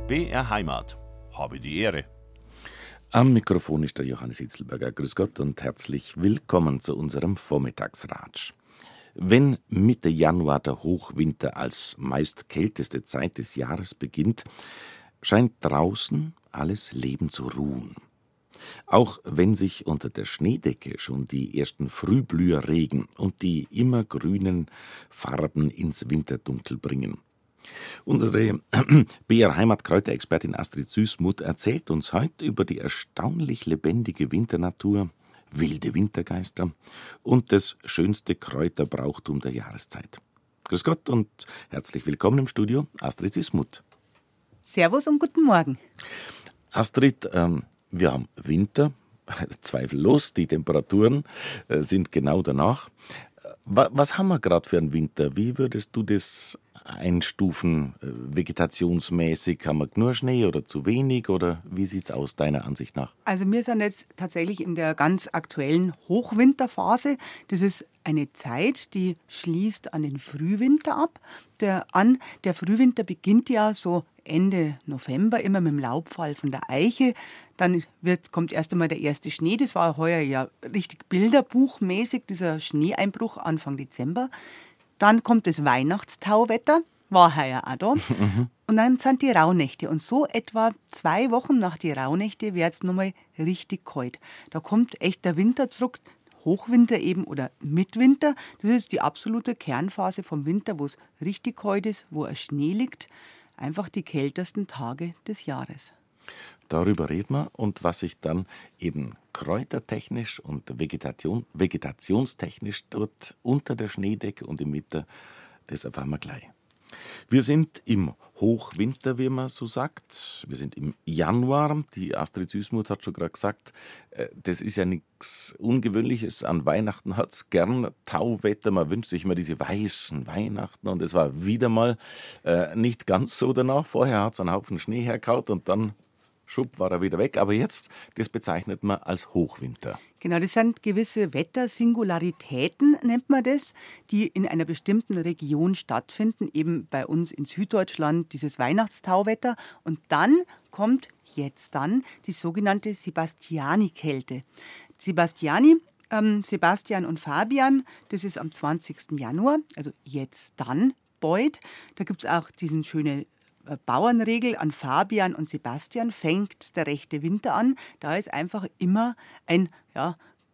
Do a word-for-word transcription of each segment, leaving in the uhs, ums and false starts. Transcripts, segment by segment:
B R Heimat. Habe die Ehre. Am Mikrofon ist der Johannes Hitzelberger. Grüß Gott und herzlich willkommen zu unserem Vormittagsratsch. Wenn Mitte Januar der Hochwinter als meist kälteste Zeit des Jahres beginnt, scheint draußen alles Leben zu ruhen. Auch wenn sich unter der Schneedecke schon die ersten Frühblüher regen und die immergrünen Farben ins Winterdunkel bringen. Unsere B R Heimat-Kräuterexpertin Astrid Süßmuth erzählt uns heute über die erstaunlich lebendige Winternatur, wilde Wintergeister und das schönste Kräuterbrauchtum der Jahreszeit. Grüß Gott und herzlich willkommen im Studio, Astrid Süßmuth. Servus und guten Morgen. Astrid, ähm, wir haben Winter, zweifellos, die Temperaturen äh, sind genau danach. Was, was haben wir gerade für einen Winter? Wie würdest du das einstufen, äh, vegetationsmäßig? Haben wir nur Schnee oder zu wenig? Oder wie sieht es aus, deiner Ansicht nach? Also wir sind jetzt tatsächlich in der ganz aktuellen Hochwinterphase. Das ist eine Zeit, die schließt an den Frühwinter ab. Der, an, der Frühwinter beginnt ja so Ende November, immer mit dem Laubfall von der Eiche. Dann wird, kommt erst einmal der erste Schnee. Das war heuer ja richtig bilderbuchmäßig, dieser Schneeeinbruch Anfang Dezember. Dann kommt das Weihnachtstauwetter, war heuer auch da. Mhm. Und dann sind die Rauhnächte. Und so etwa zwei Wochen nach die Rauhnächte wird es nochmal richtig kalt. Da kommt echt der Winter zurück, Hochwinter eben oder Mitwinter. Das ist die absolute Kernphase vom Winter, wo es richtig kalt ist, wo ein Schnee liegt. Einfach die kältesten Tage des Jahres. Darüber reden wir und was sich dann eben kräutertechnisch und Vegetation, vegetationstechnisch dort unter der Schneedecke und im Winter, das erfahren wir gleich. Wir sind im Hochwinter, wie man so sagt. Wir sind im Januar. Die Astrid Süßmuth hat schon gerade gesagt, das ist ja nichts Ungewöhnliches. An Weihnachten hat es gern Tauwetter. Man wünscht sich immer diese weißen Weihnachten. Und es war wieder mal äh, nicht ganz so danach. Vorher hat es einen Haufen Schnee hergehauen und dann schwupp war er wieder weg. Aber jetzt, das bezeichnet man als Hochwinter. Genau, das sind gewisse Wettersingularitäten, nennt man das, die in einer bestimmten Region stattfinden, eben bei uns in Süddeutschland dieses Weihnachtstauwetter. Und dann kommt jetzt dann die sogenannte Sebastiani-Kälte. Sebastiani, ähm, Sebastian und Fabian, das ist am zwanzigsten Januar, also jetzt dann bald. Da gibt es auch diesen schönen Bauernregel, an Fabian und Sebastian fängt der rechte Winter an. Da ist einfach immer ein ja,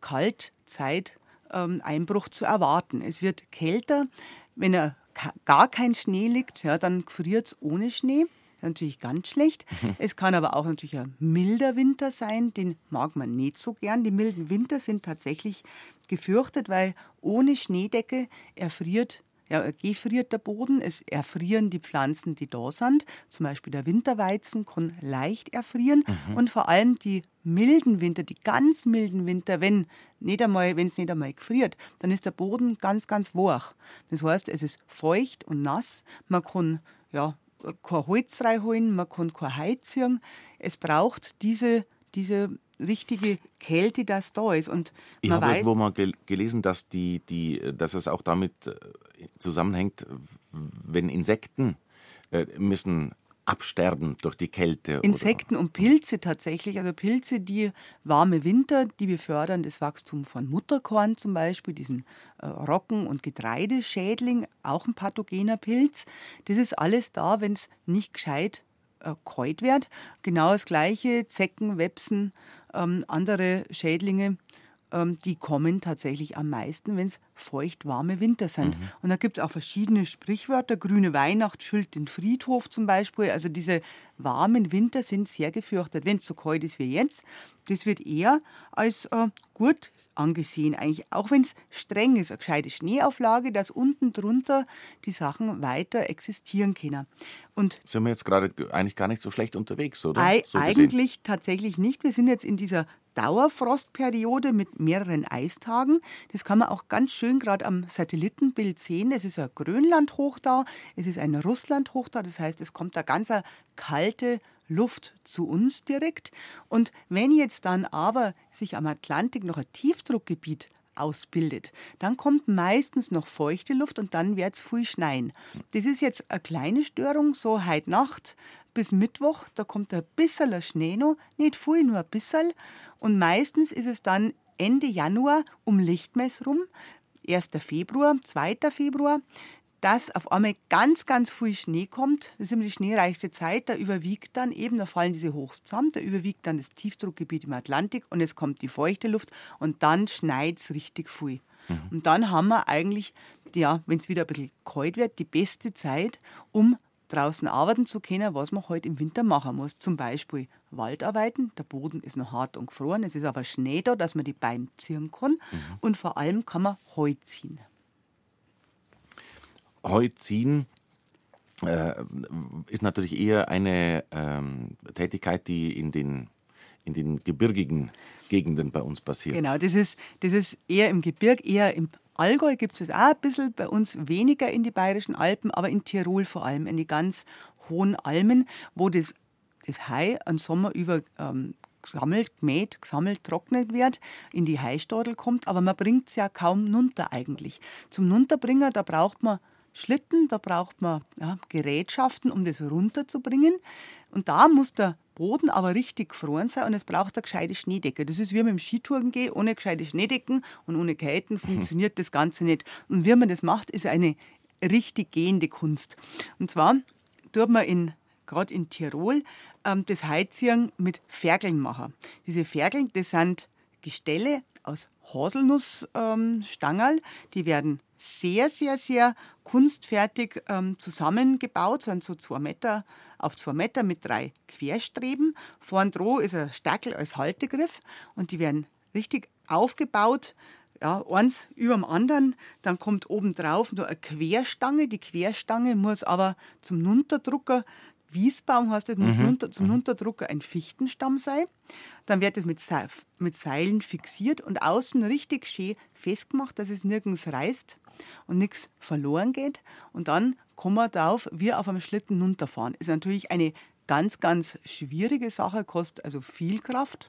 Kaltzeiteinbruch ähm, zu erwarten. Es wird kälter. Wenn er ka- gar kein Schnee liegt, ja, dann friert es ohne Schnee. Natürlich ganz schlecht. Mhm. Es kann aber auch natürlich ein milder Winter sein. Den mag man nicht so gern. Die milden Winter sind tatsächlich gefürchtet, weil ohne Schneedecke erfriert Ja, gefriert der Boden, es erfrieren die Pflanzen, die da sind. Zum Beispiel der Winterweizen kann leicht erfrieren. Mhm. Und vor allem die milden Winter, die ganz milden Winter, wenn nicht einmal, wenn es nicht einmal gefriert, dann ist der Boden ganz, ganz weich. Das heißt, es ist feucht und nass. Man kann ja, kein Holz reinholen, man kann kein Heu ziehen. Es braucht diese, diese richtige Kälte, das da ist. Und ich habe irgendwo mal gel- gelesen, dass, die, die, dass es auch damit äh, zusammenhängt, wenn Insekten äh, müssen absterben durch die Kälte. Insekten oder? und Pilze tatsächlich. Also Pilze, die warme Winter, die befördern das Wachstum von Mutterkorn zum Beispiel, diesen äh, Rocken- und Getreideschädling, auch ein pathogener Pilz. Das ist alles da, wenn es nicht gescheit äh, kalt wird. Genau das Gleiche, Zecken, Websen, ähm, andere Schädlinge, ähm, die kommen tatsächlich am meisten, wenn es feucht-warme Winter sind. Mhm. Und da gibt es auch verschiedene Sprichwörter. Grüne Weihnacht füllt den Friedhof zum Beispiel. Also diese warmen Winter sind sehr gefürchtet. Wenn es so kalt ist wie jetzt, das wird eher als äh, gut angesehen eigentlich. Auch wenn es streng ist, eine gescheite Schneeauflage, dass unten drunter die Sachen weiter existieren können. Und sind wir jetzt gerade eigentlich gar nicht so schlecht unterwegs, oder? Ei, so eigentlich tatsächlich nicht. Wir sind jetzt in dieser Dauerfrostperiode mit mehreren Eistagen. Das kann man auch ganz schön gerade am Satellitenbild sehen. Es ist ein Grönlandhoch da, es ist ein Russlandhoch da. Das heißt, es kommt da ganz eine kalte Luft zu uns direkt. Und wenn jetzt dann aber sich am Atlantik noch ein Tiefdruckgebiet ausbildet, dann kommt meistens noch feuchte Luft und dann wird es viel schneien. Das ist jetzt eine kleine Störung, so heute Nacht bis Mittwoch, da kommt ein bisschen Schnee noch, nicht viel, nur ein bisschen. Und meistens ist es dann Ende Januar um Lichtmess rum, erster Februar, zweiter Februar, dass auf einmal ganz, ganz viel Schnee kommt. Das ist immer die schneereichste Zeit. Da überwiegt dann eben, da fallen diese Hochs zusammen, da überwiegt dann das Tiefdruckgebiet im Atlantik und es kommt die feuchte Luft und dann schneit es richtig viel. Mhm. Und dann haben wir eigentlich, ja, wenn es wieder ein bisschen kalt wird, die beste Zeit, um draußen arbeiten zu können, was man heute im Winter machen muss. Zum Beispiel Waldarbeiten. Der Boden ist noch hart und gefroren. Es ist aber Schnee da, dass man die Beine ziehen kann. Mhm. Und vor allem kann man Heu ziehen. Heu ziehen äh, ist natürlich eher eine ähm, Tätigkeit, die in den, in den gebirgigen Gegenden bei uns passiert. Genau, das ist, das ist eher im Gebirg, eher im Allgäu gibt es auch ein bisschen, bei uns weniger in die Bayerischen Alpen, aber in Tirol vor allem, in die ganz hohen Almen, wo das, das Heu einen Sommer über ähm, gesammelt, gemäht, gesammelt, trocknet wird, in die Heustadel kommt, aber man bringt es ja kaum runter eigentlich. Zum Runterbringen, da braucht man Schlitten, da braucht man ja, Gerätschaften, um das runterzubringen. Und da muss der Boden aber richtig gefroren sein und es braucht eine gescheite Schneedecke. Das ist wie mit dem Skitouren gehen, ohne gescheite Schneedecken und ohne Käten funktioniert das Ganze nicht. Und wie man das macht, ist eine richtig gehende Kunst. Und zwar tut man in, gerade in Tirol ähm, das Heizieren mit Ferkeln machen. Diese Ferkeln, das sind Gestelle aus Haselnussstangerl, ähm, die werden sehr, sehr, sehr kunstfertig ähm, zusammengebaut, sind so zwei Meter auf zwei Meter mit drei Querstreben. Vorn dran ist ein Stackel als Haltegriff und die werden richtig aufgebaut, ja, eins über dem anderen. Dann kommt oben drauf nur eine Querstange. Die Querstange muss aber zum Nunterdrucker, Wiesbaum heißt das, muss mhm. nunter, zum Nunterdrucker ein Fichtenstamm sein. Dann wird es mit, Se- mit Seilen fixiert und außen richtig schön festgemacht, dass es nirgends reißt und nichts verloren geht. Und dann kann man drauf wie auf einem Schlitten runterfahren. Ist natürlich eine ganz, ganz schwierige Sache, kostet also viel Kraft.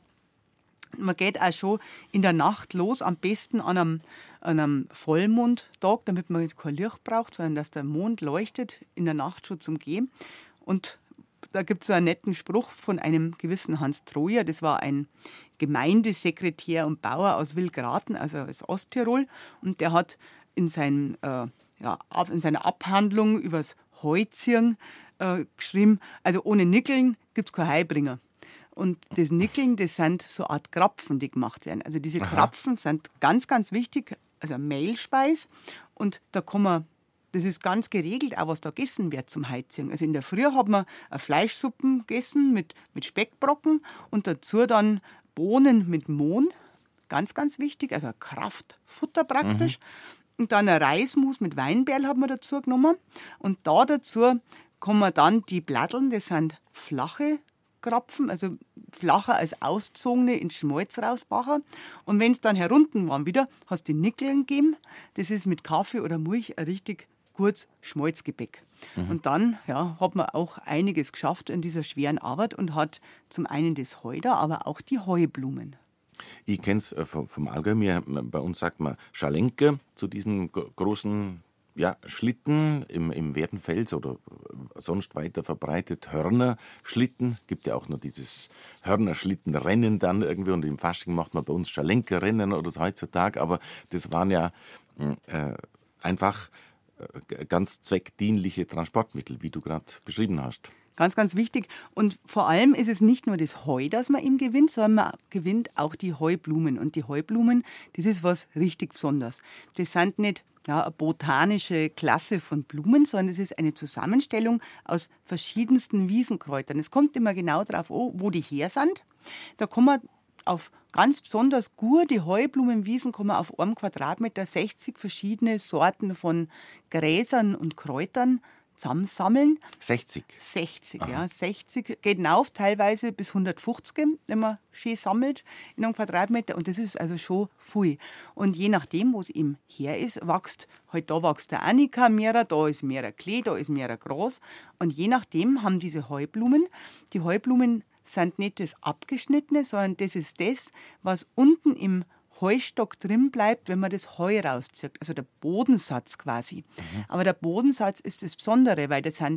Man geht auch schon in der Nacht los, am besten an einem, an einem Vollmondtag, damit man kein Licht braucht, sondern dass der Mond leuchtet in der Nacht schon zum Gehen. Und da gibt es so einen netten Spruch von einem gewissen Hans Trojer, das war ein Gemeindesekretär und Bauer aus Wilgraten, also aus Osttirol. Und der hat in, seinem, äh, ja, in seiner Abhandlung über das Heuziehen äh, geschrieben, also ohne Nickeln gibt es kein Heubringer. Und das Nickeln, das sind so eine Art Krapfen, die gemacht werden. Also diese Aha. Krapfen sind ganz, ganz wichtig, also Mehlspeis. Und da kann man, das ist ganz geregelt, auch was da gegessen wird zum Heiziehen. Also in der Früh hat man eine Fleischsuppe gegessen mit, mit Speckbrocken und dazu dann Bohnen mit Mohn, ganz, ganz wichtig, also Kraftfutter praktisch. Mhm. Und dann ein Reismus mit Weinberl hat man dazu genommen. Und da dazu kann man dann die Blatteln, das sind flache Krapfen, also flacher als auszogene, in Schmalz rausbachen. Und wenn es dann herunten waren wieder, hast du die Nickeln gegeben. Das ist mit Kaffee oder Milch ein richtig gutes Schmalzgebäck. Mhm. Und dann ja, hat man auch einiges geschafft in dieser schweren Arbeit und hat zum einen das Heu da, aber auch die Heublumen. Ich kenne es vom, vom Allgäu. Wir, bei uns sagt man Schalenke zu diesen großen ja, Schlitten im, im Werdenfels oder sonst weiter verbreitet. Hörnerschlitten. Gibt ja auch noch dieses Hörnerschlittenrennen dann irgendwie. Und im Fasching macht man bei uns Schalenke-Rennen oder so heutzutage. Aber das waren ja äh, einfach äh, ganz zweckdienliche Transportmittel, wie du gerade beschrieben hast. Ganz, ganz wichtig. Und vor allem ist es nicht nur das Heu, das man ihm gewinnt, sondern man gewinnt auch die Heublumen. Und die Heublumen, das ist was richtig Besonderes. Das sind nicht ja, eine botanische Klasse von Blumen, sondern es ist eine Zusammenstellung aus verschiedensten Wiesenkräutern. Es kommt immer genau darauf an, wo die her sind. Da kann man auf ganz besonders gute Heublumenwiesen kann man auf einem Quadratmeter sechzig verschiedene Sorten von Gräsern und Kräutern zusammensammeln. sechzig? sechzig, Aha. ja. sechzig geht hinauf, teilweise bis hundertfünfzig, wenn man schön sammelt in einem Quadratmeter. Und das ist also schon viel. Und je nachdem, wo es eben her ist, wächst, halt da wächst der Annika mehrer, da ist mehrer Klee, da ist mehrer Gras. Und je nachdem haben diese Heublumen, die Heublumen sind nicht das Abgeschnittene, sondern das ist das, was unten im Heustock drin bleibt, wenn man das Heu rauszieht. Also der Bodensatz quasi. Mhm. Aber der Bodensatz ist das Besondere, weil das sind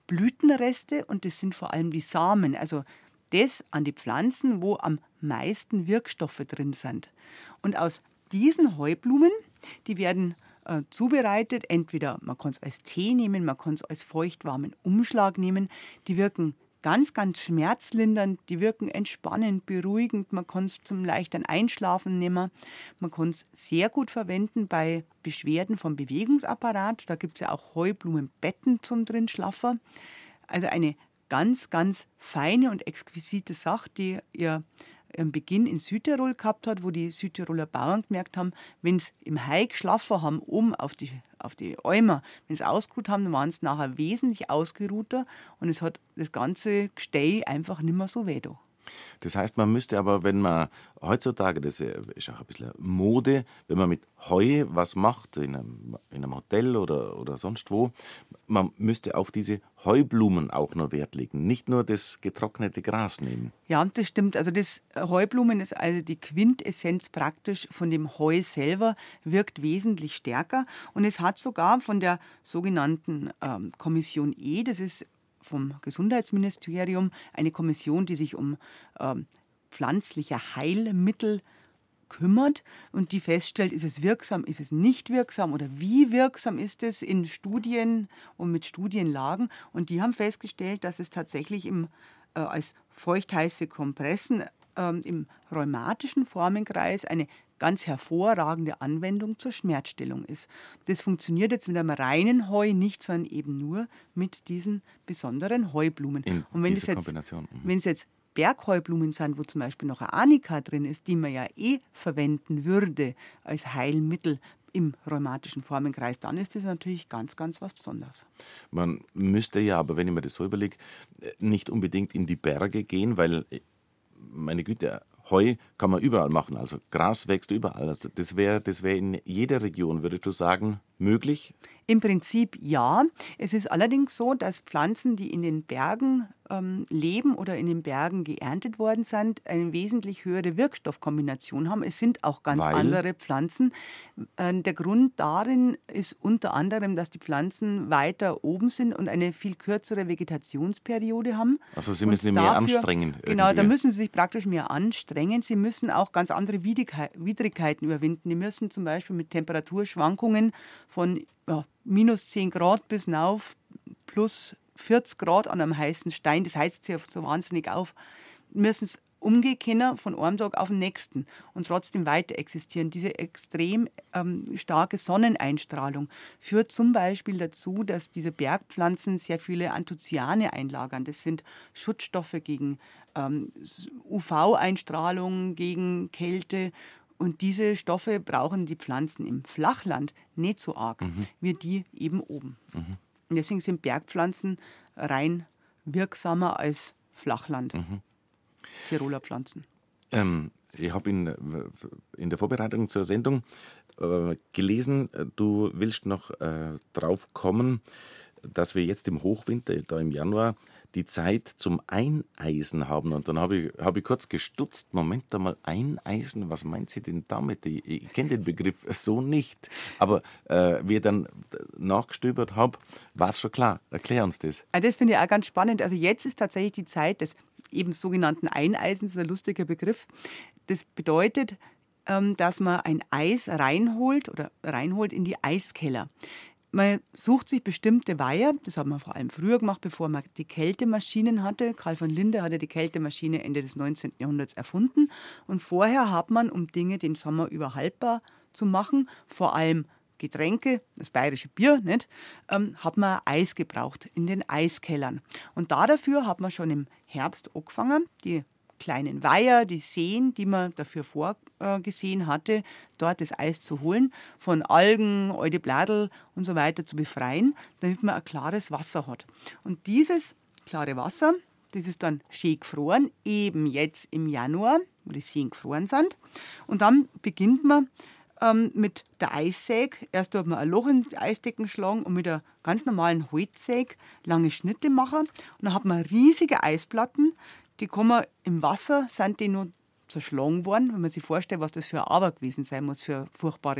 Blütenreste und das sind vor allem die Samen, also das an die Pflanzen, wo am meisten Wirkstoffe drin sind. Und aus diesen Heublumen, die werden äh, zubereitet, entweder man kann es als Tee nehmen, man kann es als feuchtwarmen Umschlag nehmen, die wirken ganz, ganz schmerzlindernd, die wirken entspannend, beruhigend, man kann es zum leichten Einschlafen nehmen, man kann es sehr gut verwenden bei Beschwerden vom Bewegungsapparat, da gibt es ja auch Heublumenbetten zum drin schlafen. Also eine ganz, ganz feine und exquisite Sache, die ihr ihren Beginn in Südtirol gehabt hat, wo die Südtiroler Bauern gemerkt haben, wenn sie im Heu geschlafen haben, oben auf die, auf die Eimer, wenn sie ausgeruht haben, dann waren sie nachher wesentlich ausgeruhter und es hat das ganze Gestell einfach nicht mehr so weh da. Das heißt, man müsste aber, wenn man heutzutage, das ist auch ein bisschen Mode, wenn man mit Heu was macht, in einem, in einem Hotel oder, oder sonst wo, man müsste auf diese Heublumen auch noch Wert legen, nicht nur das getrocknete Gras nehmen. Ja, das stimmt. Also das Heublumen ist also die Quintessenz praktisch von dem Heu selber, wirkt wesentlich stärker und es hat sogar von der sogenannten ähm, Kommission E, das ist vom Gesundheitsministerium, eine Kommission, die sich um ähm, pflanzliche Heilmittel kümmert und die feststellt, ist es wirksam, ist es nicht wirksam oder wie wirksam ist es in Studien und mit Studienlagen. Und die haben festgestellt, dass es tatsächlich im, äh, als feuchtheiße Kompressen ähm, im rheumatischen Formenkreis eine ganz hervorragende Anwendung zur Schmerzstillung ist. Das funktioniert jetzt mit einem reinen Heu nicht, sondern eben nur mit diesen besonderen Heublumen. In und wenn es jetzt, Kombination. Mhm. wenn es jetzt Bergheublumen sind, wo zum Beispiel noch eine Arnika drin ist, die man ja eh verwenden würde als Heilmittel im rheumatischen Formenkreis, dann ist das natürlich ganz, ganz was Besonderes. Man müsste ja, aber wenn ich mir das so überlege, nicht unbedingt in die Berge gehen, weil, meine Güte, Heu kann man überall machen, also Gras wächst überall. Also das wäre das wär in jeder Region, würdest du sagen, möglich? Im Prinzip ja. Es ist allerdings so, dass Pflanzen, die in den Bergen ähm, leben oder in den Bergen geerntet worden sind, eine wesentlich höhere Wirkstoffkombination haben. Es sind auch ganz Weil? andere Pflanzen. Äh, der Grund darin ist unter anderem, dass die Pflanzen weiter oben sind und eine viel kürzere Vegetationsperiode haben. Also sie Und müssen sich mehr dafür, anstrengen. Genau, irgendwie. da müssen sie sich praktisch mehr anstrengen. Sie müssen auch ganz andere Widrigkeiten überwinden. Die müssen zum Beispiel mit Temperaturschwankungen von ja, minus zehn Grad bis auf plus vierzig Grad an einem heißen Stein, das heizt sich so wahnsinnig auf, müssen es umgehen können von einem Tag auf den nächsten und trotzdem weiter existieren. Diese extrem ähm, starke Sonneneinstrahlung führt zum Beispiel dazu, dass diese Bergpflanzen sehr viele Anthocyane einlagern. Das sind Schutzstoffe gegen ähm, U V-Einstrahlung, gegen Kälte. Und diese Stoffe brauchen die Pflanzen im Flachland nicht so arg, mhm. wie die eben oben. Mhm. Und deswegen sind Bergpflanzen rein wirksamer als Flachland. Mhm. Tiroler Pflanzen. Ähm, ich habe in, in der Vorbereitung zur Sendung äh, gelesen, du willst noch äh, drauf kommen, dass wir jetzt im Hochwinter, da im Januar, die Zeit zum Eineisen haben. Und dann habe ich, hab ich kurz gestutzt, Moment einmal, Eineisen, was meint sie denn damit? Ich, ich kenne den Begriff so nicht. Aber äh, wie ich dann nachgestöbert habe, war es schon klar. Erklär uns das. Das finde ich auch ganz spannend. Also jetzt ist tatsächlich die Zeit des eben sogenannten Eineisens, ein lustiger Begriff. Das bedeutet, dass man ein Eis reinholt oder reinholt in die Eiskeller. Man sucht sich bestimmte Weiher, das hat man vor allem früher gemacht, bevor man die Kältemaschinen hatte. Karl von Linde hatte die Kältemaschine Ende des neunzehnten Jahrhunderts erfunden. Und vorher hat man, um Dinge den Sommer über haltbar zu machen, vor allem Getränke, das bayerische Bier, nicht, ähm, hat man Eis gebraucht in den Eiskellern. Und da dafür hat man schon im Herbst angefangen, die kleinen Weiher, die Seen, die man dafür vorgesehen hatte, dort das Eis zu holen, von Algen, alte Bladel und so weiter zu befreien, damit man ein klares Wasser hat. Und dieses klare Wasser, das ist dann schön gefroren, eben jetzt im Januar, wo die Seen gefroren sind. Und dann beginnt man ähm, mit der Eissäge. Erst hat man ein Loch in die Eisdecken schlagen und mit einer ganz normalen Holzsäge lange Schnitte machen. Und dann hat man riesige Eisplatten, die kann man im Wasser, sind die nur zerschlagen worden, wenn man sich vorstellt, was das für eine Arbeit gewesen sein muss, für furchtbare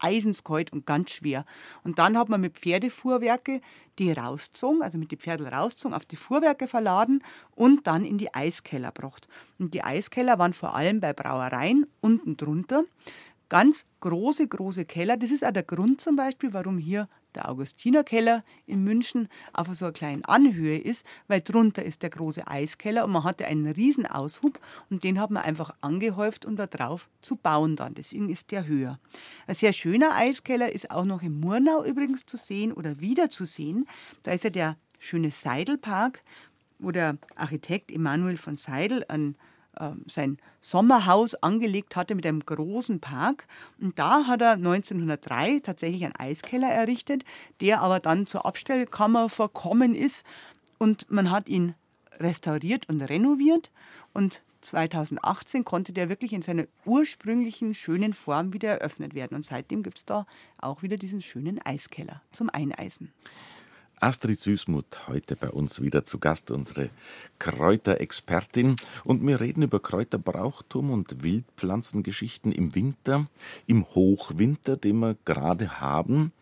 eisenskalt und ganz schwer. Und dann hat man mit Pferdefuhrwerke die rausgezogen, also mit den Pferdeln rausgezogen, auf die Fuhrwerke verladen und dann in die Eiskeller gebracht. Und die Eiskeller waren vor allem bei Brauereien unten drunter. Ganz große, große Keller. Das ist auch der Grund zum Beispiel, warum hier der Augustinerkeller in München auf so einer kleinen Anhöhe ist, weil drunter ist der große Eiskeller und man hatte einen riesen Aushub und den hat man einfach angehäuft, um da drauf zu bauen dann. Deswegen ist der höher. Ein sehr schöner Eiskeller ist auch noch in Murnau übrigens zu sehen oder wieder zu sehen. Da ist ja der schöne Seidl-Park, wo der Architekt Emanuel von Seidl ein sein Sommerhaus angelegt hatte mit einem großen Park. Und da hat er neunzehnhundertdrei tatsächlich einen Eiskeller errichtet, der aber dann zur Abstellkammer verkommen ist. Und man hat ihn restauriert und renoviert. Und zweitausendachtzehn konnte der wirklich in seiner ursprünglichen, schönen Form wieder eröffnet werden. Und seitdem gibt es da auch wieder diesen schönen Eiskeller zum Eineisen. Astrid Süßmuth, heute bei uns wieder zu Gast, unsere Kräuterexpertin. Und wir reden über Kräuterbrauchtum und Wildpflanzengeschichten im Winter, im Hochwinter, den wir gerade haben.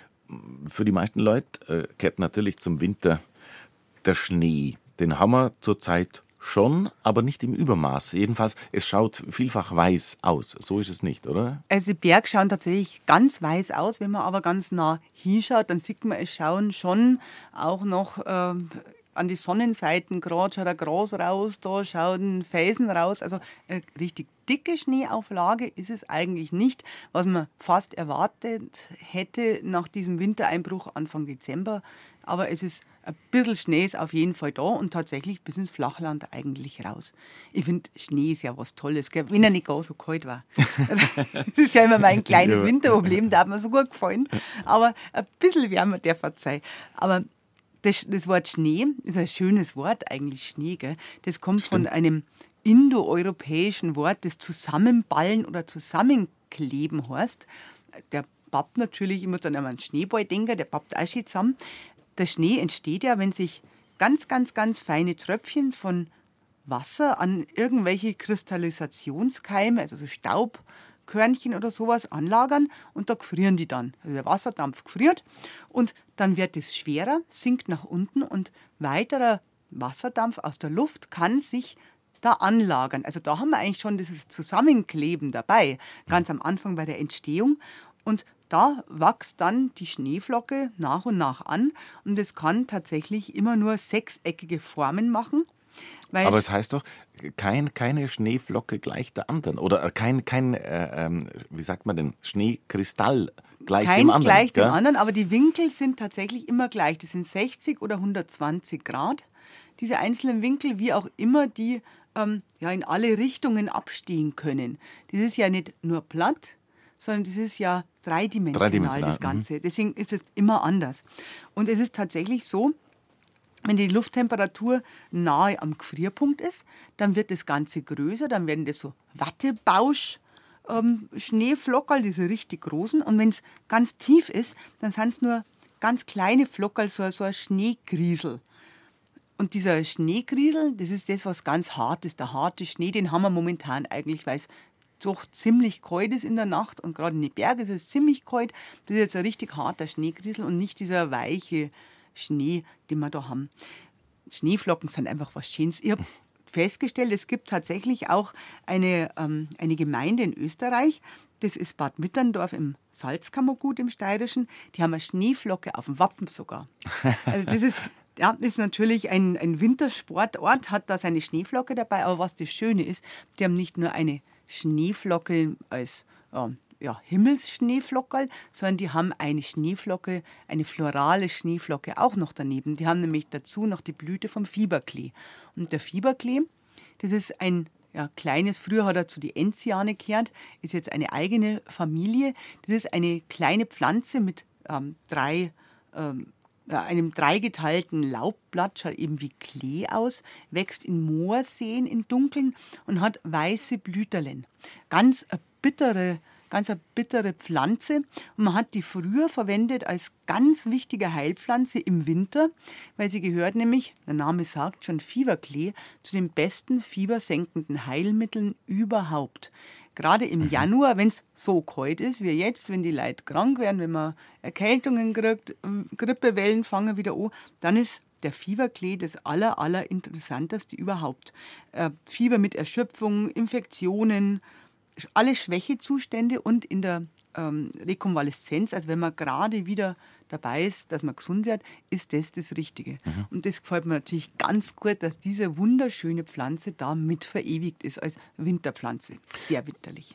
Für die meisten Leute äh, gehört natürlich zum Winter der Schnee. Den haben wir zurzeit schon, aber nicht im Übermaß. Jedenfalls, es schaut vielfach weiß aus. So ist es nicht, oder? Also die Berge schauen tatsächlich ganz weiß aus. Wenn man aber ganz nah hinschaut, dann sieht man, es schauen schon auch noch äh, an die Sonnenseiten gerade schaut ein Gras raus, da schauen Felsen raus. Also eine richtig dicke Schneeauflage ist es eigentlich nicht, was man fast erwartet hätte nach diesem Wintereinbruch Anfang Dezember. Aber es ist ein bisschen Schnee ist auf jeden Fall da und tatsächlich bis ins Flachland eigentlich raus. Ich finde, Schnee ist ja was Tolles, gell? Wenn er nicht gar so kalt war. Das ist ja immer mein kleines Winterproblem, da hat mir so gut gefallen. Aber ein bisschen wärmer darf er sein. Aber das, das Wort Schnee ist ein schönes Wort eigentlich, Schnee. Gell? Das kommt Stimmt. von einem indoeuropäischen Wort, das Zusammenballen oder Zusammenkleben heißt. Der pappt natürlich, ich muss dann an einen Schneeball denken, der pappt auch schön zusammen. Der Schnee entsteht ja, wenn sich ganz, ganz, ganz feine Tröpfchen von Wasser an irgendwelche Kristallisationskeime, also so Staubkörnchen oder sowas, anlagern und da gefrieren die dann. Also der Wasserdampf gefriert und dann wird es schwerer, sinkt nach unten und weiterer Wasserdampf aus der Luft kann sich da anlagern. Also da haben wir eigentlich schon dieses Zusammenkleben dabei, ganz am Anfang bei der Entstehung. Und da wächst dann die Schneeflocke nach und nach an und es kann tatsächlich immer nur sechseckige Formen machen. Weil Aber es heißt doch, kein, keine Schneeflocke gleich der anderen oder kein, kein äh, ähm, wie sagt man denn, Schneekristall gleich keins dem anderen. gleich gell? dem anderen, aber die Winkel sind tatsächlich immer gleich. Das sind sechzig oder hundertzwanzig Grad. Diese einzelnen Winkel, wie auch immer die ähm, ja, in alle Richtungen abstehen können. Das ist ja nicht nur platt, sondern das ist ja dreidimensional, dreidimensional das Ganze. Mhm. Deswegen ist es immer anders. Und es ist tatsächlich so, wenn die Lufttemperatur nahe am Gefrierpunkt ist, dann wird das Ganze größer, dann werden das so Wattebausch ähm, Schneeflockerl, diese richtig großen. Und wenn es ganz tief ist, dann sind es nur ganz kleine Flockerl, so, so ein Schneegriesel. Und dieser Schneegriesel, das ist das, was ganz hart ist. Der harte Schnee, den haben wir momentan eigentlich, weil es doch ziemlich kalt ist in der Nacht und gerade in den Bergen ist es ziemlich kalt. Das ist jetzt ein richtig harter Schneegriesel und nicht dieser weiche Schnee, den wir da haben. Schneeflocken sind einfach was Schönes. Ich habe festgestellt, es gibt tatsächlich auch eine, ähm, eine Gemeinde in Österreich, das ist Bad Mitterndorf im Salzkammergut im Steirischen, die haben eine Schneeflocke auf dem Wappen sogar. Also das ist, ja, das ist natürlich ein, ein Wintersportort, hat da seine Schneeflocke dabei, aber was das Schöne ist, die haben nicht nur eine Schneeflocke als äh, ja, Himmelsschneeflockerl, sondern die haben eine Schneeflocke, eine florale Schneeflocke auch noch daneben. Die haben nämlich dazu noch die Blüte vom Fieberklee. Und der Fieberklee, das ist ein ja, kleines, früher hat er zu die Enziane gehört, ist jetzt eine eigene Familie. Das ist eine kleine Pflanze mit ähm, drei ähm, einem dreigeteilten Laubblatt, schaut eben wie Klee aus, wächst in Moorseen in Dunkeln und hat weiße Blüterlen. Ganz eine bittere, ganz eine bittere Pflanze. Und man hat die früher verwendet als ganz wichtige Heilpflanze im Winter, weil sie gehört nämlich, der Name sagt schon, Fieberklee, zu den besten fiebersenkenden Heilmitteln überhaupt. gerade im Januar, wenn es so kalt ist wie jetzt, wenn die Leute krank werden, wenn man Erkältungen kriegt, Grippewellen fangen wieder an, dann ist der Fieberklee das aller, aller interessanteste überhaupt. Äh, Fieber mit Erschöpfung, Infektionen, alle Schwächezustände und in der ähm, Rekonvaleszenz, also wenn man gerade wieder dabei ist, dass man gesund wird, ist das das Richtige. Mhm. Und das gefällt mir natürlich ganz gut, dass diese wunderschöne Pflanze da mit verewigt ist als Winterpflanze. Sehr winterlich.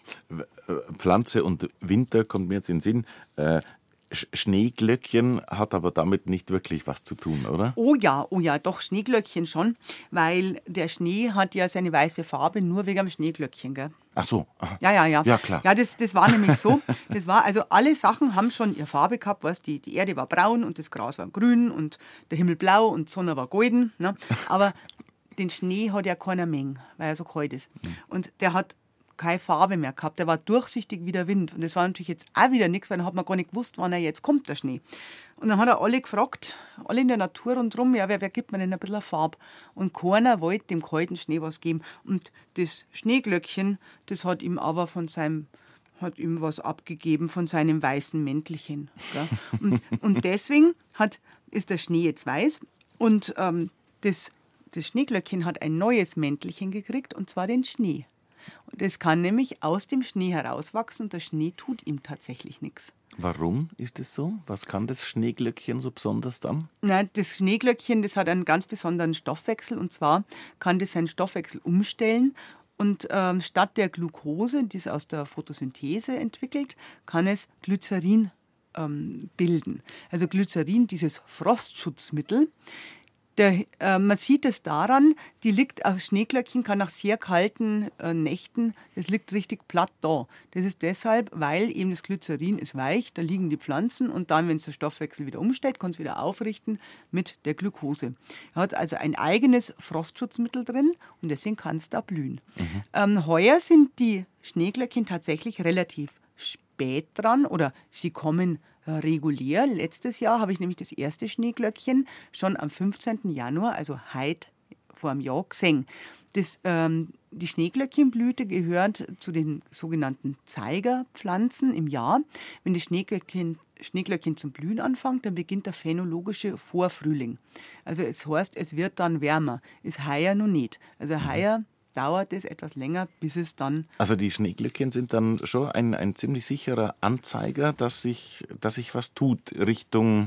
Pflanze und Winter kommt mir jetzt in den Sinn. Äh, Schneeglöckchen hat aber damit nicht wirklich was zu tun, oder? Oh ja, oh ja, doch, Schneeglöckchen schon, weil der Schnee hat ja seine weiße Farbe nur wegen dem Schneeglöckchen, gell? Ach so. Aha. Ja, ja, ja. Ja, klar. Ja, das, das war nämlich so. Das war, also alle Sachen haben schon ihre Farbe gehabt, weißt, die, die Erde war braun und das Gras war grün und der Himmel blau und die Sonne war golden. Ne? Aber den Schnee hat ja keiner Menge, weil er so kalt ist. Und der hat keine Farbe mehr gehabt. Der war durchsichtig wie der Wind. Und das war natürlich jetzt auch wieder nichts, weil dann hat man gar nicht gewusst, wann er jetzt kommt, der Schnee. Und dann hat er alle gefragt, alle in der Natur rundherum, ja, wer, wer gibt mir denn ein bisschen Farbe? Und keiner wollte dem kalten Schnee was geben. Und das Schneeglöckchen, das hat ihm aber von seinem, hat ihm was abgegeben von seinem weißen Mäntelchen. Gell? Und, und deswegen hat, ist der Schnee jetzt weiß und ähm, das, das Schneeglöckchen hat ein neues Mäntelchen gekriegt, und zwar den Schnee. Das kann nämlich aus dem Schnee herauswachsen und der Schnee tut ihm tatsächlich nichts. Warum ist das so? Was kann das Schneeglöckchen so besonders dann? Nein, das Schneeglöckchen, das hat einen ganz besonderen Stoffwechsel, und zwar kann das seinen Stoffwechsel umstellen und ähm, statt der Glucose, die es aus der Photosynthese entwickelt, kann es Glycerin ähm, bilden. Also Glycerin, dieses Frostschutzmittel. Der, äh, man sieht es daran, die liegt auf Schneeglöckchen, kann nach sehr kalten äh, Nächten, das liegt richtig platt da. Das ist deshalb, weil eben das Glycerin ist weich, da liegen die Pflanzen und dann, wenn es der Stoffwechsel wieder umstellt, kann es wieder aufrichten mit der Glucose. Er hat also ein eigenes Frostschutzmittel drin und deswegen kann es da blühen. Mhm. Ähm, heuer sind die Schneeglöckchen tatsächlich relativ spät dran oder sie kommen regulär. Letztes Jahr habe ich nämlich das erste Schneeglöckchen schon am fünfzehnten Januar, also heute vor einem Jahr, gesehen. Das, ähm, die Schneeglöckchenblüte gehört zu den sogenannten Zeigerpflanzen im Jahr. Wenn das Schneeglöckchen, Schneeglöckchen zum Blühen anfängt, dann beginnt der phänologische Vorfrühling. Also es heißt, es wird dann wärmer. Ist heuer noch nicht. Also heuer dauert es etwas länger, bis es dann... Also die Schneeglöckchen sind dann schon ein, ein ziemlich sicherer Anzeiger, dass sich, dass sich was tut Richtung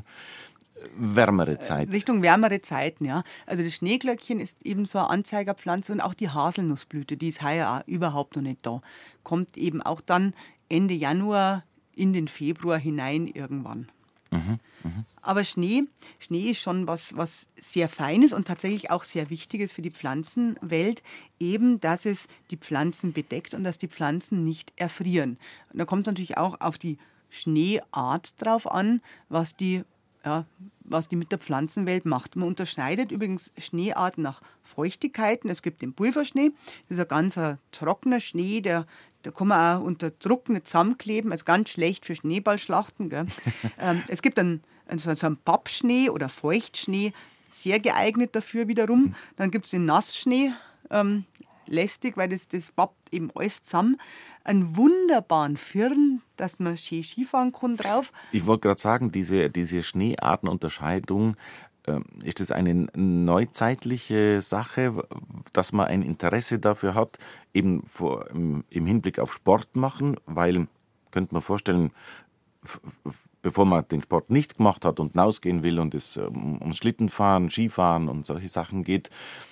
wärmere Zeit. Richtung wärmere Zeiten, ja. Also das Schneeglöckchen ist eben so eine Anzeigerpflanze und auch die Haselnussblüte, die ist heuer auch überhaupt noch nicht da. Kommt eben auch dann Ende Januar in den Februar hinein irgendwann. Mhm, mh. Aber Schnee, Schnee ist schon was, was sehr Feines und tatsächlich auch sehr Wichtiges für die Pflanzenwelt, eben, dass es die Pflanzen bedeckt und dass die Pflanzen nicht erfrieren. Und da kommt es natürlich auch auf die Schneeart drauf an, was die, ja, was die mit der Pflanzenwelt macht. Man unterscheidet übrigens Schneearten nach Feuchtigkeiten. Es gibt den Pulverschnee, das ist ein ganz ein trockener Schnee, der Da kann man auch unter Druck nicht zusammenkleben, also ganz schlecht für Schneeballschlachten. Gell? ähm, es gibt einen, so einen Pappschnee oder Feuchtschnee, sehr geeignet dafür wiederum. Dann gibt es den Nassschnee, ähm, lästig, weil das, das pappt eben alles zusammen. Einen wunderbaren Firn, dass man schön Skifahren kann drauf. Ich wollte gerade sagen, diese, diese Schneeartenunterscheidung, ist das eine neuzeitliche Sache, dass man ein Interesse dafür hat, eben vor, im, im Hinblick auf Sport machen? Weil, könnte man vorstellen, f- f- bevor man den Sport nicht gemacht hat und hinausgehen will und es um, ums Schlittenfahren, Skifahren und solche Sachen geht,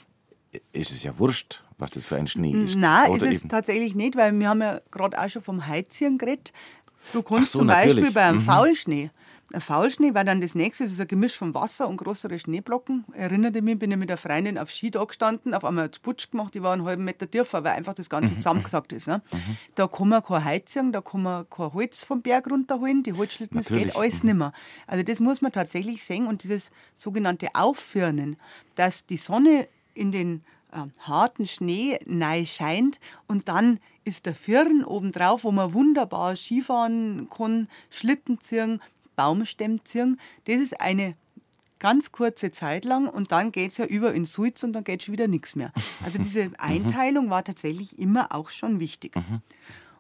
ist es ja wurscht, was das für ein Schnee ist. Nein, Oder ist es eben tatsächlich nicht, weil wir haben ja gerade auch schon vom Heizieren geredet. Du kannst so, zum natürlich. Beispiel bei einem Mhm. Faulschnee, ein Faulschnee war dann das nächste, das ist ein Gemisch von Wasser und größere Schneeblocken. Erinnerte mich, bin ich mit einer Freundin auf Ski da gestanden, auf einmal hat es Putsch gemacht, die war einen halben Meter tiefer, weil einfach das Ganze zusammengesackt ist. Ne? Mhm. Da kann man kein Heizieren, da kann man kein Holz vom Berg runterholen, die Holzschlitten, das Natürlich. geht alles Mhm. nicht mehr. Also das muss man tatsächlich sehen und dieses sogenannte Auffirnen, dass die Sonne in den äh, harten Schnee neu scheint und dann ist der Firn obendrauf, wo man wunderbar Skifahren kann, Schlitten ziehen, Baumstämme ziehen. Das ist eine ganz kurze Zeit lang und dann geht es ja über in Sulz und dann geht schon wieder nichts mehr. Also diese Einteilung war tatsächlich immer auch schon wichtig.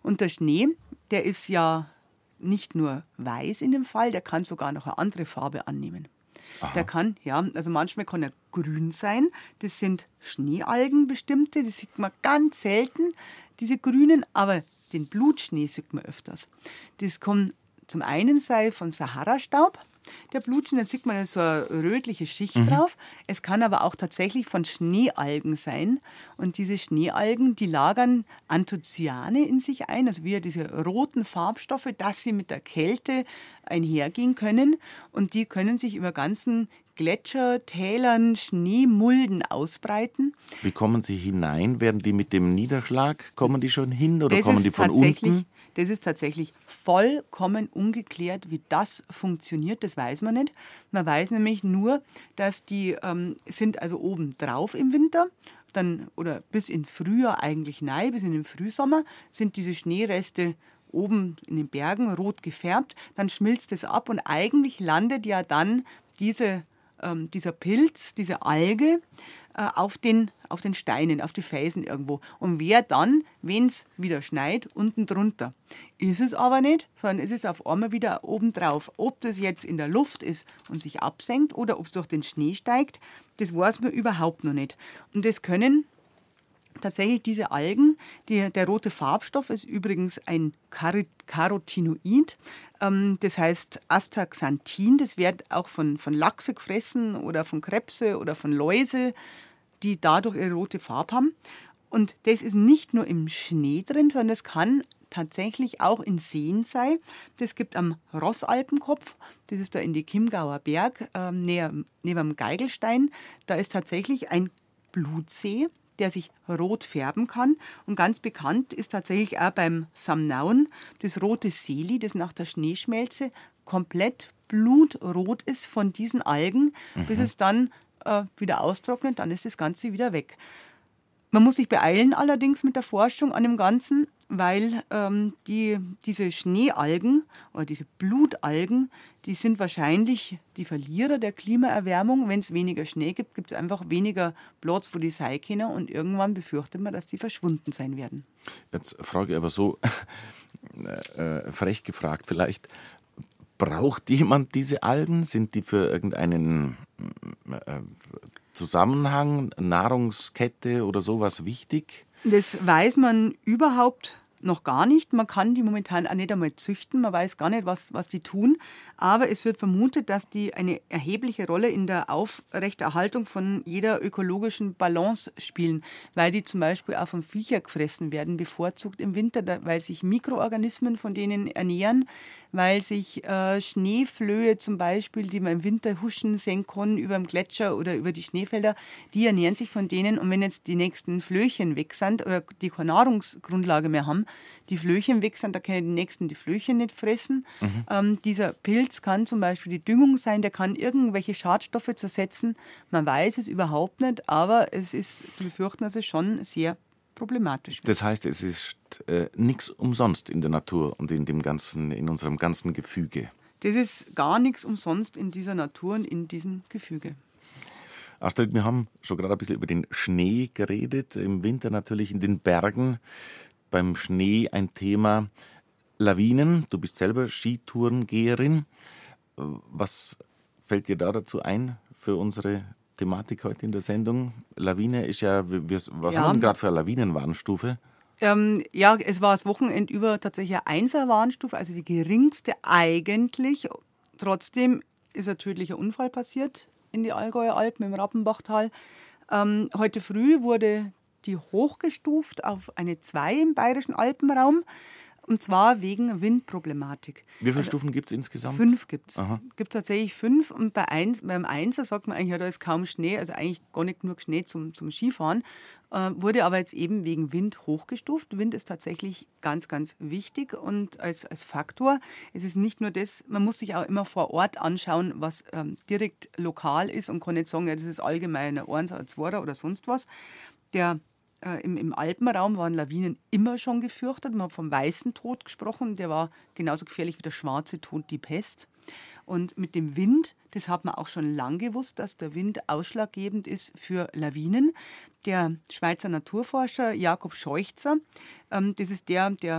Und der Schnee, der ist ja nicht nur weiß in dem Fall, der kann sogar noch eine andere Farbe annehmen. Aha. Der kann, ja, also manchmal kann er grün sein. Das sind Schneealgen bestimmte, das sieht man ganz selten, diese grünen, aber den Blutschnee sieht man öfters. Das kommt zum einen sei von Sahara-Staub, der Blutschnee, da sieht man so eine rötliche Schicht mhm. drauf. Es kann aber auch tatsächlich von Schneealgen sein. Und diese Schneealgen, die lagern Anthocyane in sich ein, also wieder diese roten Farbstoffe, dass sie mit der Kälte einhergehen können. Und die können sich über ganzen Gletscher, Tälern, Schneemulden ausbreiten. Wie kommen sie hinein? Werden die mit dem Niederschlag, kommen die schon hin oder das kommen die von unten? Das ist tatsächlich vollkommen ungeklärt, wie das funktioniert. Das weiß man nicht. Man weiß nämlich nur, dass die ähm, sind also oben drauf im Winter. Dann, oder bis in Frühjahr eigentlich nein, bis in den Frühsommer sind diese Schneereste oben in den Bergen rot gefärbt. Dann schmilzt es ab und eigentlich landet ja dann diese dieser Pilz, diese Alge, äh, auf, den, auf den Steinen, auf die Felsen irgendwo. Und wer dann, wenn es wieder schneit, unten drunter. Ist es aber nicht, sondern ist es auf einmal wieder oben drauf. Ob das jetzt in der Luft ist und sich absenkt oder ob es durch den Schnee steigt, das weiß man überhaupt noch nicht. Und das können tatsächlich diese Algen, die, der rote Farbstoff ist übrigens ein Carotinoid, ähm, das heißt Astaxanthin, das wird auch von, von Lachse gefressen oder von Krebse oder von Läuse, die dadurch ihre rote Farbe haben. Und das ist nicht nur im Schnee drin, sondern es kann tatsächlich auch in Seen sein. Das gibt am Rossalpenkopf, das ist da in die Chiemgauer Berg, ähm, neben, neben dem Geigelstein, da ist tatsächlich ein Blutsee, der sich rot färben kann. Und ganz bekannt ist tatsächlich auch beim Samnaun das rote Seeli, das nach der Schneeschmelze komplett blutrot ist von diesen Algen, mhm. bis es dann äh, wieder austrocknet, dann ist das Ganze wieder weg. Man muss sich beeilen allerdings mit der Forschung an dem Ganzen, weil ähm, die, diese Schneealgen oder diese Blutalgen, die sind wahrscheinlich die Verlierer der Klimaerwärmung. Wenn es weniger Schnee gibt, gibt es einfach weniger Platz, wo die sein können und irgendwann befürchtet man, dass die verschwunden sein werden. Jetzt frage ich aber so, äh, frech gefragt vielleicht, braucht jemand diese Algen? Sind die für irgendeinen äh, Zusammenhang, Nahrungskette oder sowas wichtig? Das weiß man überhaupt noch gar nicht. Man kann die momentan auch nicht einmal züchten. Man weiß gar nicht, was, was die tun. Aber es wird vermutet, dass die eine erhebliche Rolle in der Aufrechterhaltung von jeder ökologischen Balance spielen, weil die zum Beispiel auch von Viecher gefressen werden, bevorzugt im Winter, weil sich Mikroorganismen von denen ernähren, weil sich äh, Schneeflöhe zum Beispiel, die man im Winter huschen sehen kann, über dem Gletscher oder über die Schneefelder, die ernähren sich von denen. Und wenn jetzt die nächsten Flöchen weg sind oder die keine Nahrungsgrundlage mehr haben, die Flöchen weg sind, da können die Nächsten die Flöchen nicht fressen. Mhm. Ähm, dieser Pilz kann zum Beispiel die Düngung sein, der kann irgendwelche Schadstoffe zersetzen. Man weiß es überhaupt nicht, aber es ist zu befürchten, dass es schon sehr problematisch wird. Das heißt, es ist äh, nichts umsonst in der Natur und in dem ganzen, in unserem ganzen Gefüge. Das ist gar nichts umsonst in dieser Natur und in diesem Gefüge. Astrid, wir haben schon gerade ein bisschen über den Schnee geredet, im Winter natürlich in den Bergen. Beim Schnee ein Thema Lawinen. Du bist selber Skitourengeherin. Was fällt dir da dazu ein für unsere Thematik heute in der Sendung? Lawine ist ja, wir, was ja. haben wir denn gerade für eine Lawinenwarnstufe? Ähm, ja, es war das Wochenende über tatsächlich eine Einser-Warnstufe, also die geringste eigentlich. Trotzdem ist ein tödlicher Unfall passiert in die Allgäuer Alpen im Rappenbachtal. Ähm, heute früh wurde die hochgestuft auf eine zwei im bayerischen Alpenraum, und zwar wegen Windproblematik. Wie viele also, Stufen gibt es insgesamt? Fünf gibt es. Gibt tatsächlich fünf, und bei eins, beim Einser sagt man eigentlich, ja, da ist kaum Schnee, also eigentlich gar nicht genug Schnee zum, zum Skifahren, äh, wurde aber jetzt eben wegen Wind hochgestuft. Wind ist tatsächlich ganz, ganz wichtig und als, als Faktor. Es ist nicht nur das, man muss sich auch immer vor Ort anschauen, was ähm, direkt lokal ist, und kann nicht sagen, ja, das ist allgemein ein Einser, ein Zweier oder sonst was. Der Im, Im Alpenraum waren Lawinen immer schon gefürchtet. Man hat vom weißen Tod gesprochen, der war genauso gefährlich wie der schwarze Tod, die Pest. Und mit dem Wind, das hat man auch schon lange gewusst, dass der Wind ausschlaggebend ist für Lawinen. Der Schweizer Naturforscher Jakob Scheuchzer, ähm, das ist der, der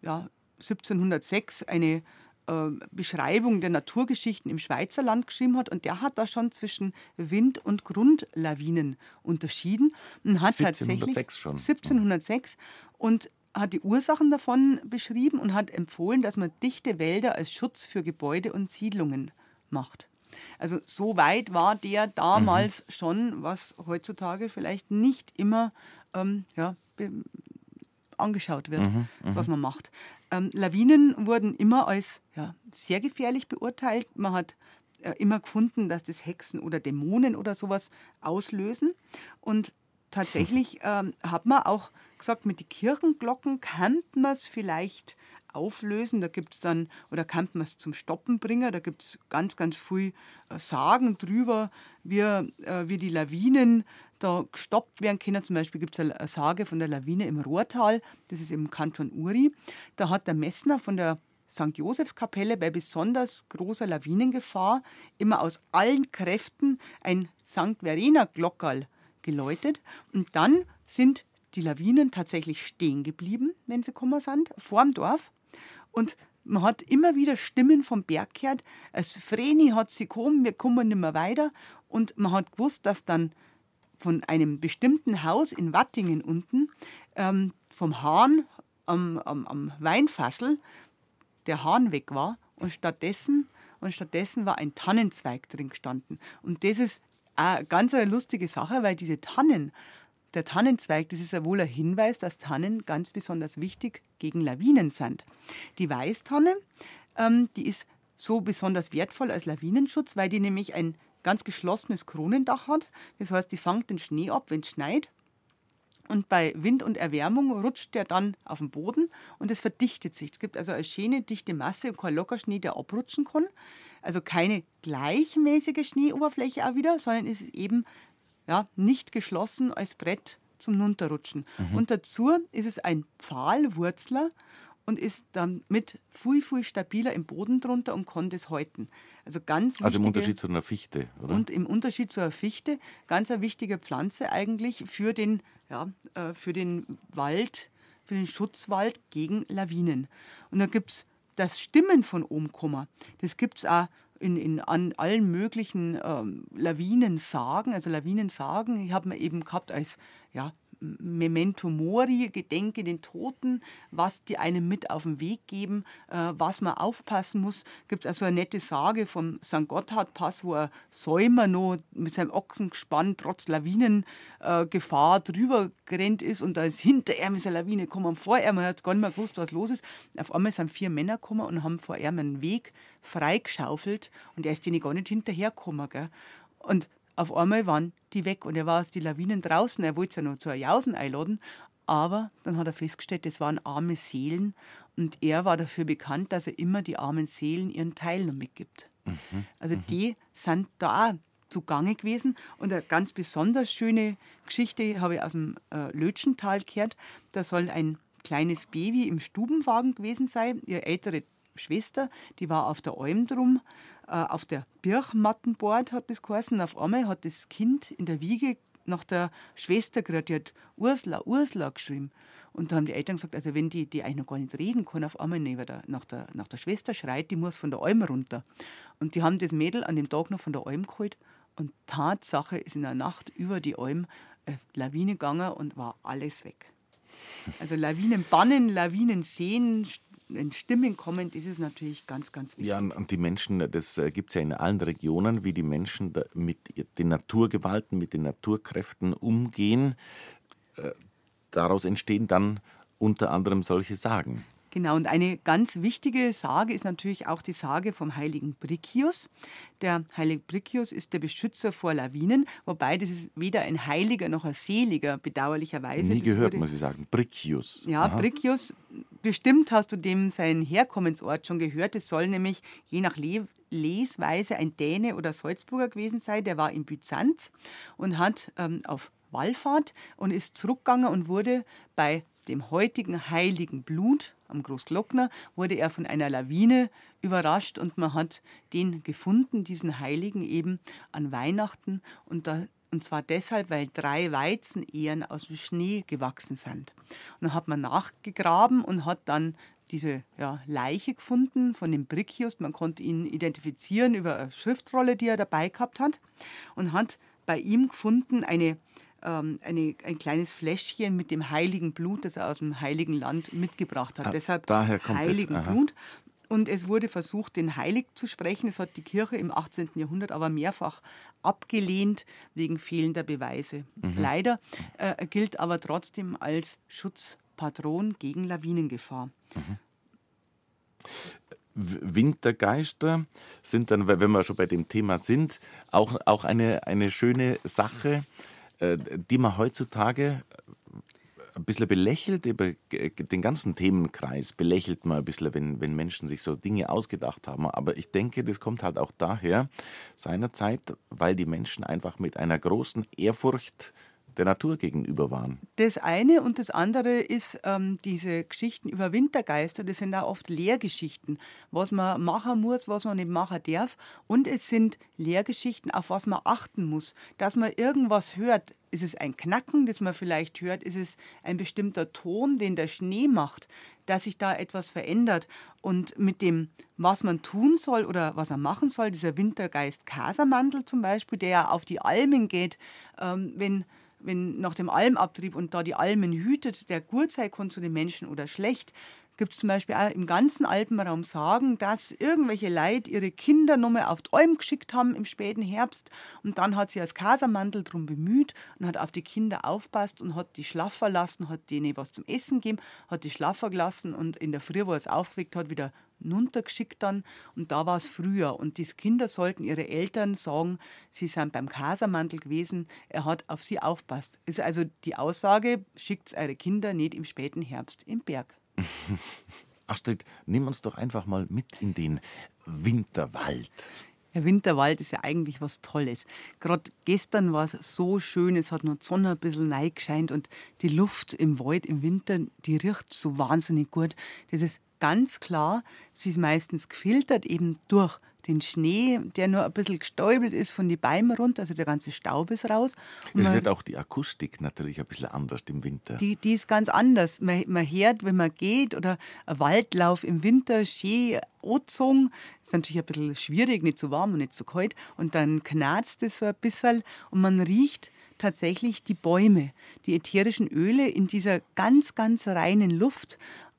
ja, siebzehnhundertsechs eine äh, Beschreibung der Naturgeschichten im Schweizerland geschrieben hat. Und der hat da schon zwischen Wind- und Grundlawinen unterschieden. Und hat siebzehnhundertsechs schon. siebzehnhundertsechs. Und hat die Ursachen davon beschrieben und hat empfohlen, dass man dichte Wälder als Schutz für Gebäude und Siedlungen macht. Also so weit war der damals mhm. schon, was heutzutage vielleicht nicht immer ähm, ja, be- angeschaut wird, mhm, was man macht. Ähm, Lawinen wurden immer als ja, sehr gefährlich beurteilt. Man hat äh, immer gefunden, dass das Hexen oder Dämonen oder sowas auslösen. Und tatsächlich ähm, hat man auch gesagt, mit den Kirchenglocken kann man es vielleicht auflösen. Da gibt es dann, oder kann man es zum Stoppen bringen. Da gibt es ganz, ganz viel äh, Sagen drüber, wie, äh, wie die Lawinen da gestoppt werden können. Zum Beispiel gibt es eine, eine Sage von der Lawine im Rohrtal, das ist im Kanton Uri. Da hat der Messner von der Sankt Josefskapelle bei besonders großer Lawinengefahr immer aus allen Kräften ein Sankt Verena-Glockerl geläutet. Und dann sind die Lawinen tatsächlich stehen geblieben, wenn sie gekommen sind, vor dem Dorf. Und man hat immer wieder Stimmen vom Berg gehört, es Vreni hat sie gekommen, wir kommen nicht mehr weiter. Und man hat gewusst, dass dann von einem bestimmten Haus in Wattingen unten, ähm, vom Hahn am, am, am Weinfassel, der Hahn weg war und stattdessen, und stattdessen war ein Tannenzweig drin gestanden. Und das ist eine ganz eine lustige Sache, weil diese Tannen, der Tannenzweig, das ist ja wohl ein Hinweis, dass Tannen ganz besonders wichtig gegen Lawinen sind. Die Weißtanne, ähm, die ist so besonders wertvoll als Lawinenschutz, weil die nämlich ein ganz geschlossenes Kronendach hat. Das heißt, die fängt den Schnee ab, wenn es schneit. Und bei Wind und Erwärmung rutscht der dann auf den Boden und es verdichtet sich. Es gibt also eine schöne, dichte Masse und kein Lockerschnee, der abrutschen kann. Also keine gleichmäßige Schneeoberfläche auch wieder, sondern es ist eben ja, nicht geschlossen als Brett zum Runterrutschen. Mhm. Und dazu ist es ein Pfahlwurzler und ist damit viel, viel stabiler im Boden drunter und kann das halten. Also, ganz also im wichtige, Unterschied zu einer Fichte, oder? Und im Unterschied zu einer Fichte, ganz eine wichtige Pflanze eigentlich für den, ja, für den Wald, für den Schutzwald gegen Lawinen. Und da gibt es das Stimmen von oben kommen. Das gibt es auch in, in an allen möglichen ähm, Lawinensagen, also Lawinensagen. Ich habe mir eben gehabt als ja, Memento Mori, Gedenke den Toten, was die einem mit auf den Weg geben, äh, was man aufpassen muss. Gibt es also eine nette Sage vom Sankt Gotthard-Pass, wo ein Säumer noch mit seinem Ochsengespann trotz Lawinengefahr äh, drüber gerannt ist und da ist hinter ihm ist eine Lawine gekommen, vor ihm, man hat gar nicht mehr gewusst, was los ist. Auf einmal sind vier Männer gekommen und haben vor ihm einen Weg freigeschaufelt und er ist denen gar nicht hinterhergekommen. Gell? Und auf einmal waren die weg und er war aus den Lawinen draußen. Er wollte sie ja noch zu einer Jausen einladen, aber dann hat er festgestellt, das waren arme Seelen und er war dafür bekannt, dass er immer die armen Seelen ihren Teil noch mitgibt. Mhm. Also die sind da zugange gewesen und eine ganz besonders schöne Geschichte habe ich aus dem äh, Lötschental gehört. Da soll ein kleines Baby im Stubenwagen gewesen sein, ihre ältere Schwester, die war auf der Alm drum, äh, auf der Birchmattenbord hat das geheißen. Auf einmal hat das Kind in der Wiege nach der Schwester gehört, die hat Ursula, Ursula geschrieben. Und da haben die Eltern gesagt, also wenn die, die eigentlich noch gar nicht reden kann, auf einmal neben der, nach, der, nach der Schwester schreit, die muss von der Alm runter. Und die haben das Mädel an dem Tag noch von der Alm geholt und Tatsache ist in der Nacht über die Alm eine Lawine gegangen und war alles weg. Also Lawinen bannen, Lawinen sehen, wenn Stimmen kommen, das ist natürlich ganz, ganz wichtig. Ja, und die Menschen, das gibt es ja in allen Regionen, wie die Menschen mit den Naturgewalten, mit den Naturkräften umgehen. Daraus entstehen dann unter anderem solche Sagen. Genau, und eine ganz wichtige Sage ist natürlich auch die Sage vom heiligen Briccius. Der heilige Briccius ist der Beschützer vor Lawinen, wobei das ist weder ein Heiliger noch ein Seliger, bedauerlicherweise. Nie das gehört, wurde, muss ich sagen. Briccius. Ja, Aha. Briccius, bestimmt hast du dem seinen Herkommensort schon gehört. Es soll nämlich je nach Le- Lesweise ein Däne oder Salzburger gewesen sein. Der war in Byzanz und hat ähm, auf Wallfahrt und ist zurückgegangen und wurde bei dem heutigen heiligen Blut am Großglockner, wurde er von einer Lawine überrascht und man hat den gefunden, diesen Heiligen eben an Weihnachten und, da, und zwar deshalb, weil drei Weizenähren aus dem Schnee gewachsen sind. Und dann hat man nachgegraben und hat dann diese ja, Leiche gefunden von dem Briccius. Man konnte ihn identifizieren über eine Schriftrolle, die er dabei gehabt hat, und hat bei ihm gefunden eine, ähm, eine, ein kleines Fläschchen mit dem heiligen Blut, das er aus dem heiligen Land mitgebracht hat. Ah, Deshalb daher kommt es, heiligen aha. Blut. Und es wurde versucht, den heilig zu sprechen. Das hat die Kirche im achtzehnten Jahrhundert aber mehrfach abgelehnt wegen fehlender Beweise. Mhm. Leider äh, gilt aber trotzdem als Schutzpatron gegen Lawinengefahr. W- Wintergeister sind dann, wenn wir schon bei dem Thema sind, auch, auch eine, eine schöne Sache, äh, die man heutzutage ein bisschen belächelt, über g- den ganzen Themenkreis belächelt man ein bisschen, wenn, wenn Menschen sich so Dinge ausgedacht haben. Aber ich denke, das kommt halt auch daher seinerzeit, weil die Menschen einfach mit einer großen Ehrfurcht der Natur gegenüber waren. Das eine und das andere ist ähm, diese Geschichten über Wintergeister, das sind auch oft Lehrgeschichten, was man machen muss, was man nicht machen darf. Und es sind Lehrgeschichten, auf was man achten muss. Dass man irgendwas hört, ist es ein Knacken, das man vielleicht hört, ist es ein bestimmter Ton, den der Schnee macht, dass sich da etwas verändert. Und mit dem, was man tun soll oder was man machen soll, dieser Wintergeist Kasamandl zum Beispiel, der ja auf die Almen geht, ähm, wenn wenn nach dem Almabtrieb und da die Almen hütet, der gut sein kann zu den Menschen oder schlecht, gibt es zum Beispiel auch im ganzen Alpenraum Sagen, dass irgendwelche Leute ihre Kinder nochmal auf die Alm geschickt haben im späten Herbst, und dann hat sie als Kasamandl drum bemüht und hat auf die Kinder aufpasst und hat die schlaffer lassen, hat denen was zum Essen gegeben, hat die schlaffer gelassen und in der Früh, wo er es aufgeweckt hat, wieder runtergeschickt dann, und da war es früher. Und die Kinder sollten ihre Eltern sagen, sie sind beim Kasamandl gewesen, er hat auf sie aufpasst. Ist also die Aussage, schickt eure Kinder nicht im späten Herbst im Berg. Astrid, nimm uns doch einfach mal mit in den Winterwald. Der Winterwald ist ja eigentlich was Tolles. Gerade gestern war es so schön, es hat noch die Sonne ein bisschen reingescheint und die Luft im Wald im Winter, die riecht so wahnsinnig gut. Das ist ganz klar, sie ist meistens gefiltert eben durch den Schnee, der nur ein bisschen gestäubelt ist von den Bäumen runter, also der ganze Staub ist raus. Und Es man- wird auch die Akustik natürlich ein bisschen anders im Winter. Die, die ist ganz anders. Man, man hört, wenn man geht, oder ein Waldlauf im Winter, schön angezogen. Ist natürlich ein bisschen schwierig, nicht zu warm und nicht zu kalt. Und dann knarzt es so ein bisschen und man riecht tatsächlich die Bäume, die ätherischen Öle in dieser ganz, ganz reinen Luft,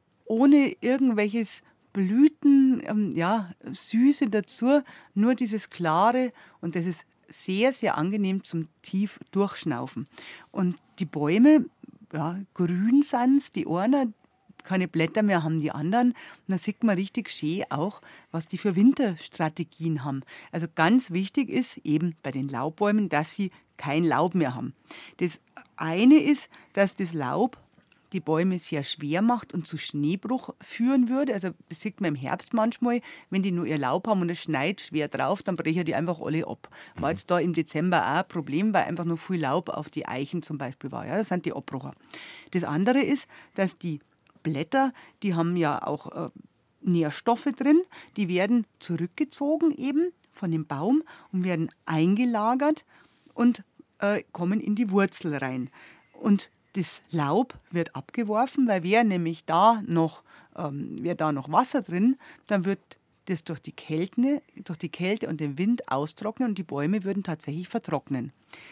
ohne irgendwelches Blüten, ähm, ja, Süße dazu, nur dieses Klare, und das ist sehr, sehr angenehm zum tief Durchschnaufen. Und die Bäume, ja, grün sind die einen, keine Blätter mehr haben die anderen. Und da sieht man richtig schön auch, was die für Winterstrategien haben. Also ganz wichtig ist eben bei den Laubbäumen, dass sie kein Laub mehr haben. Das eine ist, dass das Laub die Bäume sehr schwer macht und zu Schneebruch führen würde. Also das sieht man im Herbst manchmal, wenn die nur ihr Laub haben und es schneit schwer drauf, dann brechen die einfach alle ab. War jetzt da im Dezember auch ein Problem, weil einfach nur viel Laub auf die Eichen zum Beispiel war. Ja, das sind die Abbrucher. Das andere ist, dass die Blätter, die haben ja auch äh, Nährstoffe drin, die werden zurückgezogen eben von dem Baum und werden eingelagert und äh, kommen in die Wurzel rein. Und das Laub wird abgeworfen, weil wäre nämlich da noch, ähm, wäre da noch Wasser drin, dann wird das durch die Kälte, durch die Kälte und den Wind austrocknen und die Bäume würden tatsächlich vertrocknen.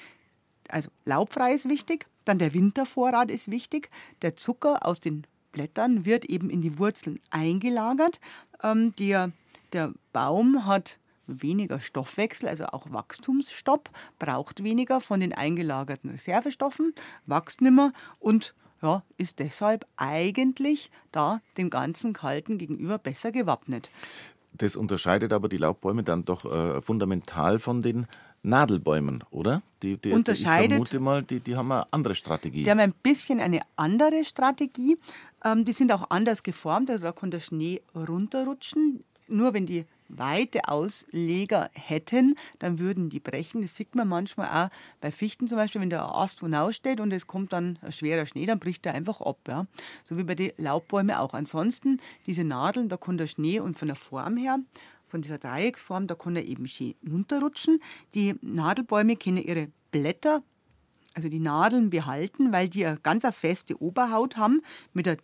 Also laubfrei ist wichtig, dann der Wintervorrat ist wichtig, der Zucker aus den Blättern wird eben in die Wurzeln eingelagert. Ähm, der, der Baum hat weniger Stoffwechsel, also auch Wachstumsstopp, braucht weniger von den eingelagerten Reservestoffen, wächst nimmer und ja, ist deshalb eigentlich da dem ganzen Kalten gegenüber besser gewappnet. Das unterscheidet aber die Laubbäume dann doch äh, fundamental von den Nadelbäumen, oder? Die, die, Unterscheidet- Ich vermute mal, die, die haben eine andere Strategie. Die haben ein bisschen eine andere Strategie. Ähm, die sind auch anders geformt, also da kann der Schnee runterrutschen. Nur wenn die weite Ausleger hätten, dann würden die brechen. Das sieht man manchmal auch bei Fichten zum Beispiel, wenn der Ast wo hinaussteht und es kommt dann ein schwerer Schnee, dann bricht er einfach ab. Ja. So wie bei den Laubbäumen auch. Ansonsten, diese Nadeln, da kann der Schnee und von der Form her, von dieser Dreiecksform, da kann er eben schön runterrutschen. Die Nadelbäume können ihre Blätter, also die Nadeln, behalten, weil die eine ganz eine feste Oberhaut haben mit einer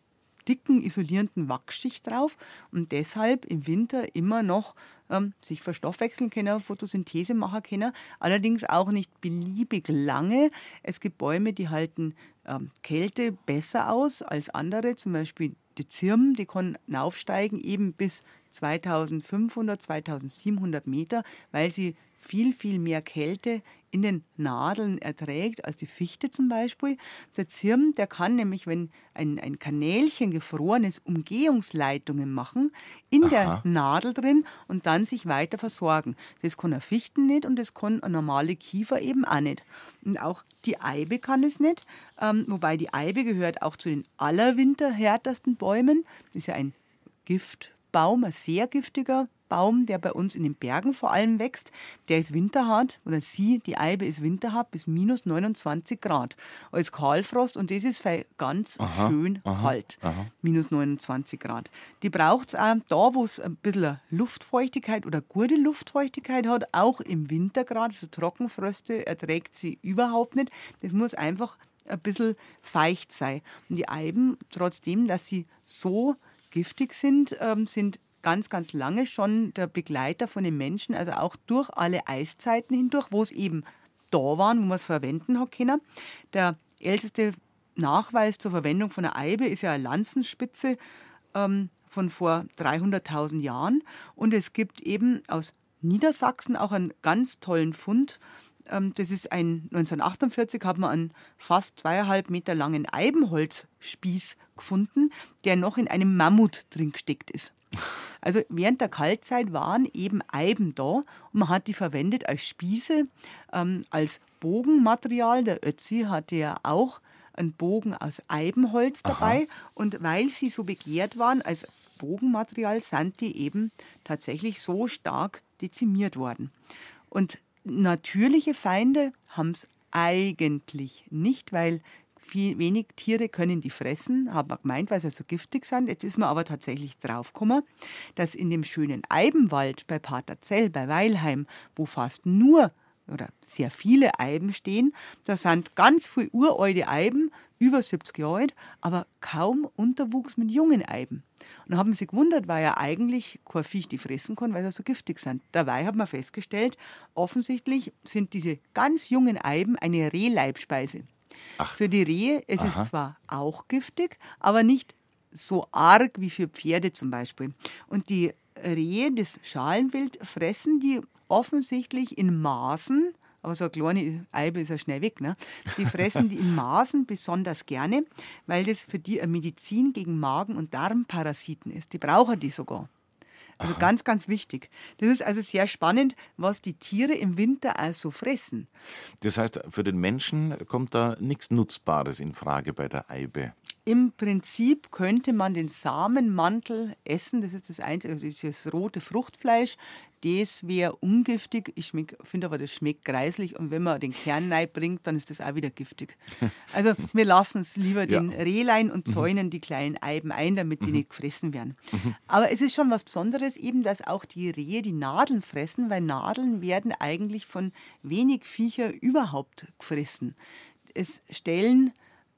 dicken, isolierenden Wachsschicht drauf und deshalb im Winter immer noch ähm, sich verstoffwechseln können, Photosynthese machen können, allerdings auch nicht beliebig lange. Es gibt Bäume, die halten ähm, Kälte besser aus als andere, zum Beispiel die Zirben, die können aufsteigen eben bis zweitausendfünfhundert, zweitausendsiebenhundert Meter, weil sie viel, viel mehr Kälte in den Nadeln erträgt als die Fichte zum Beispiel. Der Zirben, der kann nämlich, wenn ein, ein Kanälchen gefroren ist, Umgehungsleitungen machen in Aha. der Nadel drin und dann sich weiter versorgen. Das kann eine Fichten nicht und das kann eine normale Kiefer eben auch nicht. Und auch die Eibe kann es nicht, ähm, wobei die Eibe gehört auch zu den allerwinterhärtesten Bäumen. Das ist ja ein Giftbaum, ein sehr giftiger Baum, der bei uns in den Bergen vor allem wächst, der ist winterhart, oder sie, die Eibe ist winterhart bis minus neunundzwanzig Grad als Kahlfrost und das ist für ganz Aha, schön aha, kalt, aha. minus neunundzwanzig Grad. Die braucht es auch da, wo es ein bisschen Luftfeuchtigkeit oder gute Luftfeuchtigkeit hat, auch im Winter gerade, so Trockenfröste erträgt sie überhaupt nicht. Das muss einfach ein bisschen feucht sein. Und die Eiben, trotzdem, dass sie so giftig sind, ähm, sind ganz, ganz lange schon der Begleiter von den Menschen, also auch durch alle Eiszeiten hindurch, wo es eben da waren, wo man es verwenden hat können. Der älteste Nachweis zur Verwendung von einer Eibe ist ja eine Lanzenspitze ähm, von vor dreihunderttausend Jahren. Und es gibt eben aus Niedersachsen auch einen ganz tollen Fund. Ähm, das ist ein, neunzehnhundertachtundvierzig hat man einen fast zweieinhalb Meter langen Eibenholzspieß gefunden, der noch in einem Mammut drin gesteckt ist. Also während der Kaltzeit waren eben Eiben da und man hat die verwendet als Spieße, ähm, als Bogenmaterial. Der Ötzi hatte ja auch einen Bogen aus Eibenholz dabei. Aha. Und weil sie so begehrt waren als Bogenmaterial, sind die eben tatsächlich so stark dezimiert worden. Und natürliche Feinde haben es eigentlich nicht, weil viel, wenig Tiere können die fressen, haben wir gemeint, weil sie so giftig sind. Jetzt ist man aber tatsächlich draufgekommen, dass in dem schönen Eibenwald bei Paterzell, bei Weilheim, wo fast nur oder sehr viele Eiben stehen, da sind ganz viele uralte Eiben, über siebzig Jahre alt, aber kaum Unterwuchs mit jungen Eiben. Und dann haben sie gewundert, weil ja eigentlich kein Viech die fressen kann, weil sie so giftig sind. Dabei hat man festgestellt, offensichtlich sind diese ganz jungen Eiben eine Rehleibspeise. Ach. Für die Rehe es ist es zwar auch giftig, aber nicht so arg wie für Pferde zum Beispiel. Und die Rehe, das Schalenwild, fressen die offensichtlich in Maßen, aber so eine kleine Eibe ist ja schnell weg, ne? Die fressen die in Maßen besonders gerne, weil das für die eine Medizin gegen Magen- und Darmparasiten ist. Die brauchen die sogar. Also Aha. ganz, ganz wichtig. Das ist also sehr spannend, was die Tiere im Winter also fressen. Das heißt, für den Menschen kommt da nichts Nutzbares in Frage bei der Eibe. Im Prinzip könnte man den Samenmantel essen, das ist das einzige, das ist das rote Fruchtfleisch, das wäre ungiftig. Ich finde aber, das schmeckt greislich und wenn man den Kern reinbringt, dann ist das auch wieder giftig. Also wir lassen es lieber den ja. Rehlein und zäunen mhm. die kleinen Eiben ein, damit die mhm. nicht gefressen werden. Mhm. Aber es ist schon was Besonderes eben, dass auch die Rehe die Nadeln fressen, weil Nadeln werden eigentlich von wenig Viecher überhaupt gefressen. Es stellen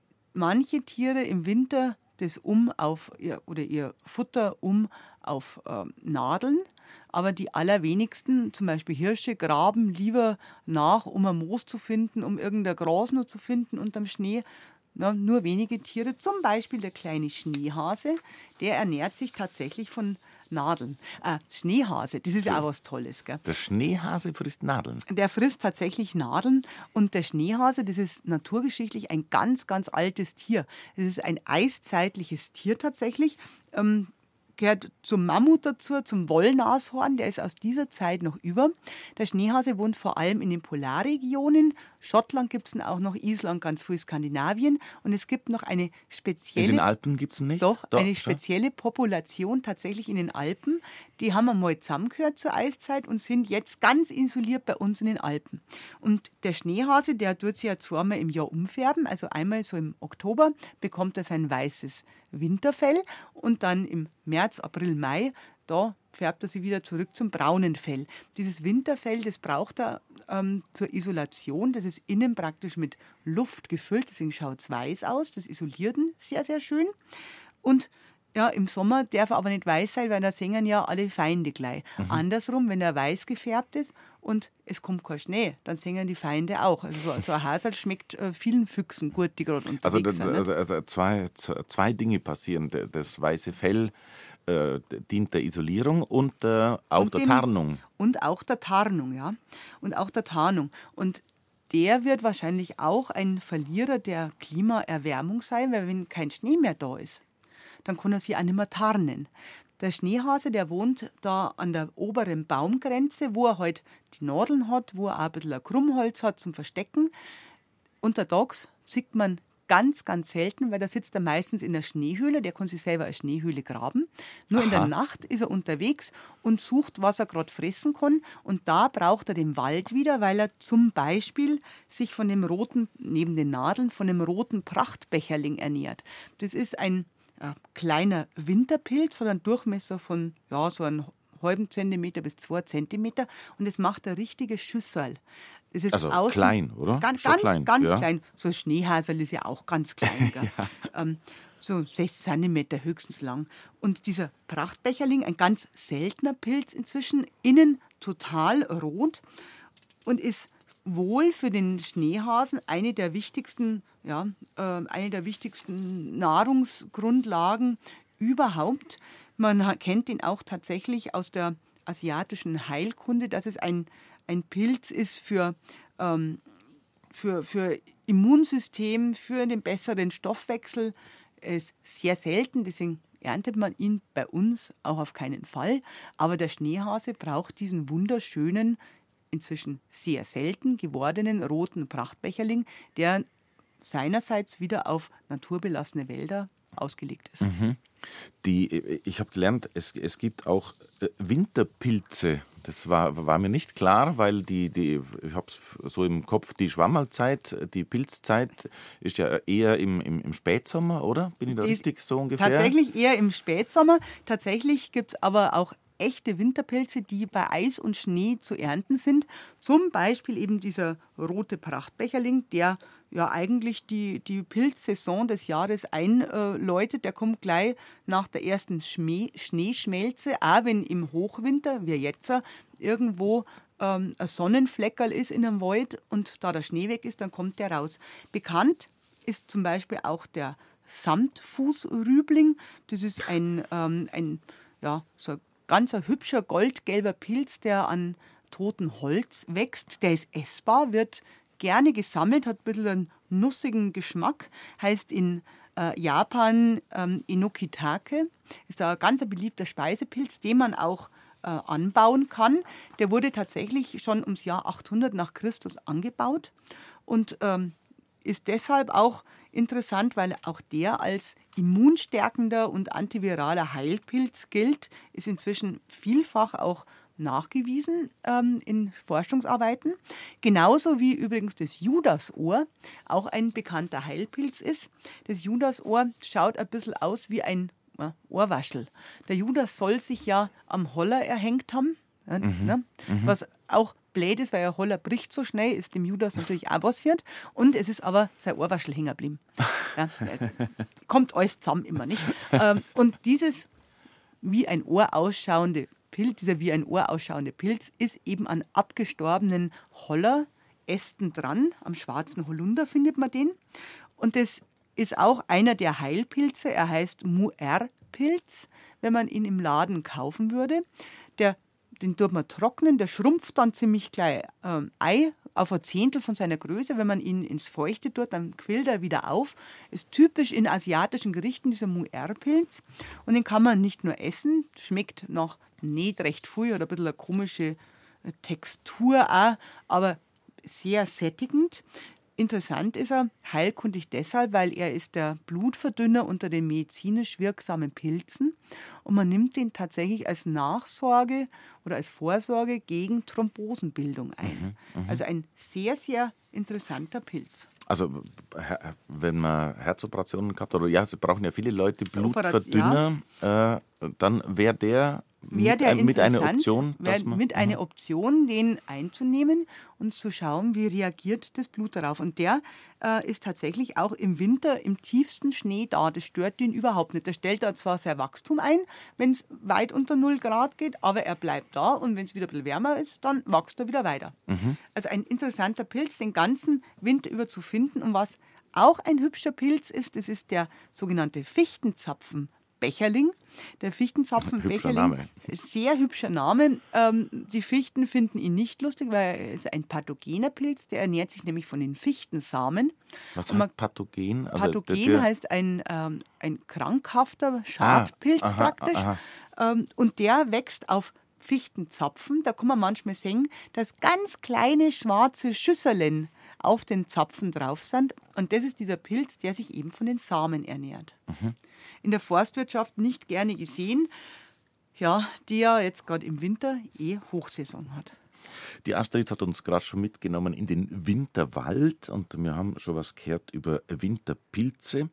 manche Tiere im Winter das um auf ihr, oder ihr Futter um auf äh, Nadeln, aber die allerwenigsten, zum Beispiel Hirsche, graben lieber nach, um ein Moos zu finden, um irgendein Gras nur zu finden unterm Schnee. Na, nur wenige Tiere, zum Beispiel der kleine Schneehase, der ernährt sich tatsächlich von Nadeln. Äh, Schneehase, das ist so. Auch was Tolles. Gell? Der Schneehase frisst Nadeln? Der frisst tatsächlich Nadeln und der Schneehase, das ist naturgeschichtlich ein ganz, ganz altes Tier. Das ist ein eiszeitliches Tier tatsächlich. Ähm, gehört zum Mammut dazu, zum Wollnashorn, der ist aus dieser Zeit noch über. Der Schneehase wohnt vor allem in den Polarregionen. Schottland gibt es ihn auch noch, Island, ganz viel Skandinavien. Und es gibt noch eine spezielle... In den Alpen gibt es ihn nicht? Doch, doch, eine spezielle Population tatsächlich in den Alpen. Die haben einmal zusammengehört zur Eiszeit und sind jetzt ganz isoliert bei uns in den Alpen. Und der Schneehase, der tut sich ja zweimal im Jahr umfärben. Also einmal so im Oktober bekommt er sein weißes Winterfell und dann im März, April, Mai, da färbt er sich wieder zurück zum braunen Fell. Dieses Winterfell, das braucht er ähm, zur Isolation. Das ist innen praktisch mit Luft gefüllt, deswegen schaut es weiß aus. Das isoliert ihn sehr, sehr schön. Und ja, im Sommer darf er aber nicht weiß sein, weil da singen ja alle Feinde gleich. Mhm. Andersrum, wenn er weiß gefärbt ist und es kommt kein Schnee, dann singen die Feinde auch. Also so, so ein Hasel schmeckt äh, vielen Füchsen gut, die gerade unterwegs also, sind. Also, also zwei, zwei Dinge passieren. Das weiße Fell äh, dient der Isolierung und äh, auch und der dem, Tarnung. Und auch der Tarnung, ja. Und auch der Tarnung. Und der wird wahrscheinlich auch ein Verlierer der Klimaerwärmung sein, weil wenn kein Schnee mehr da ist, dann kann er sich auch nicht mehr tarnen. Der Schneehase, der wohnt da an der oberen Baumgrenze, wo er halt die Nadeln hat, wo er auch ein bisschen ein Krummholz hat zum Verstecken. Untertags sieht man ganz, ganz selten, weil da sitzt er meistens in der Schneehöhle, der kann sich selber eine Schneehöhle graben. Nur Aha. in der Nacht ist er unterwegs und sucht, was er gerade fressen kann. Und da braucht er den Wald wieder, weil er zum Beispiel sich von dem roten, neben den Nadeln, von dem roten Prachtbecherling ernährt. Das ist ein Ein kleiner Winterpilz, hat einen Durchmesser von ja, so einem halben Zentimeter bis zwei Zentimeter und es macht ein richtiges Schüsserl. Das ist also außen, klein, oder? Ganz, ganz klein. Ganz ja. klein. So ein Schneehasel ist ja auch ganz klein. ja. ähm, so sechs Zentimeter höchstens lang. Und dieser Prachtbecherling, ein ganz seltener Pilz inzwischen, innen total rot und ist wohl für den Schneehasen eine der wichtigsten, ja, äh, eine der wichtigsten Nahrungsgrundlagen überhaupt. Man kennt ihn auch tatsächlich aus der asiatischen Heilkunde, dass es ein, ein Pilz ist für, ähm, für, für Immunsystem, für den besseren Stoffwechsel. Er ist sehr selten, deswegen erntet man ihn bei uns auch auf keinen Fall. Aber der Schneehase braucht diesen wunderschönen, inzwischen sehr selten gewordenen roten Prachtbecherling, der seinerseits wieder auf naturbelassene Wälder ausgelegt ist. Mhm. Die, ich habe gelernt, es, es gibt auch Winterpilze. Das war, war mir nicht klar, weil die, die ich habe es so im Kopf, die Schwammerlzeit, die Pilzzeit ist ja eher im, im, im Spätsommer, oder? Bin ich da die richtig so ungefähr? Tatsächlich eher im Spätsommer. Tatsächlich gibt es aber auch echte Winterpilze, die bei Eis und Schnee zu ernten sind. Zum Beispiel eben dieser rote Prachtbecherling, der ja eigentlich die, die Pilzsaison des Jahres einläutet. Der kommt gleich nach der ersten Schmäh, Schneeschmelze, auch wenn im Hochwinter, wie jetzt, irgendwo ähm, ein Sonnenfleckerl ist in einem Wald und da der Schnee weg ist, dann kommt der raus. Bekannt ist zum Beispiel auch der Samtfußrübling. Das ist ein, ähm, ein ja, so ein ganz ein hübscher goldgelber Pilz, der an totem Holz wächst. Der ist essbar, wird gerne gesammelt, hat ein bisschen einen nussigen Geschmack, heißt in äh, Japan ähm, Enokitake. Ist da ein ganz beliebter Speisepilz, den man auch äh, anbauen kann. Der wurde tatsächlich schon ums Jahr achthundert nach Christus angebaut und ähm, ist deshalb auch interessant, weil auch der als immunstärkender und antiviraler Heilpilz gilt, ist inzwischen vielfach auch nachgewiesen ähm, in Forschungsarbeiten. Genauso wie übrigens das Judasohr auch ein bekannter Heilpilz ist. Das Judasohr schaut ein bisschen aus wie ein äh, Ohrwaschel. Der Judas soll sich ja am Holler erhängt haben, ja, mhm. ne? mhm. was auch blöd ist, weil der Holler bricht so schnell, ist dem Judas natürlich auch passiert. Und es ist aber sein Ohrwaschel hängen geblieben. Ja, kommt alles zusammen immer, nicht? Und dieses wie ein Ohr ausschauende Pilz, dieser wie ein Ohr ausschauende Pilz, ist eben an abgestorbenen Hollerästen dran. Am schwarzen Holunder findet man den. Und das ist auch einer der Heilpilze. Er heißt Muer-Pilz, wenn man ihn im Laden kaufen würde. Der Den tut man trocknen, der schrumpft dann ziemlich gleich ähm, ein, auf ein Zehntel von seiner Größe. Wenn man ihn ins Feuchte tut, dann quillt er wieder auf. Ist typisch in asiatischen Gerichten, dieser Muer-Pilz. Und den kann man nicht nur essen, schmeckt nach nicht recht viel oder ein bisschen eine komische Textur auch, aber sehr sättigend. Interessant ist er, heilkundig deshalb, weil er ist der Blutverdünner unter den medizinisch wirksamen Pilzen und man nimmt ihn tatsächlich als Nachsorge oder als Vorsorge gegen Thrombosenbildung ein. Mhm, also ein sehr, sehr interessanter Pilz. Also wenn man Herzoperationen gehabt hat, oder ja, sie brauchen ja viele Leute Blutverdünner, ja. äh, dann wäre der wäre der mit, mit einer interessant, Option, wär, man, mit einer Option, den einzunehmen und zu schauen, wie reagiert das Blut darauf. Und der äh, ist tatsächlich auch im Winter im tiefsten Schnee da. Das stört ihn überhaupt nicht. Der stellt da zwar sein Wachstum ein, wenn es weit unter null Grad geht, aber er bleibt da und wenn es wieder ein bisschen wärmer ist, dann wächst er wieder weiter. Mhm. Also ein interessanter Pilz, den ganzen Winter über zu finden. Und was auch ein hübscher Pilz ist, das ist der sogenannte Fichtenzapfen. Becherling. Der Fichtenzapfen-Becherling, sehr hübscher Name. Ähm, die Fichten finden ihn nicht lustig, weil er ist ein pathogener Pilz, der ernährt sich nämlich von den Fichtensamen. Was heißt man, Pathogen? Also Pathogen der, der heißt ein, ähm, ein krankhafter Schadpilz ah, aha, praktisch. Aha. Ähm, und der wächst auf Fichtenzapfen. Da kann man manchmal sehen, dass ganz kleine schwarze Schüsselchen auf den Zapfen drauf sind. Und das ist dieser Pilz, der sich eben von den Samen ernährt. Mhm. In der Forstwirtschaft nicht gerne gesehen, ja, die ja jetzt gerade im Winter eh Hochsaison hat. Die Astrid hat uns gerade schon mitgenommen in den Winterwald und wir haben schon was gehört über Winterpilze.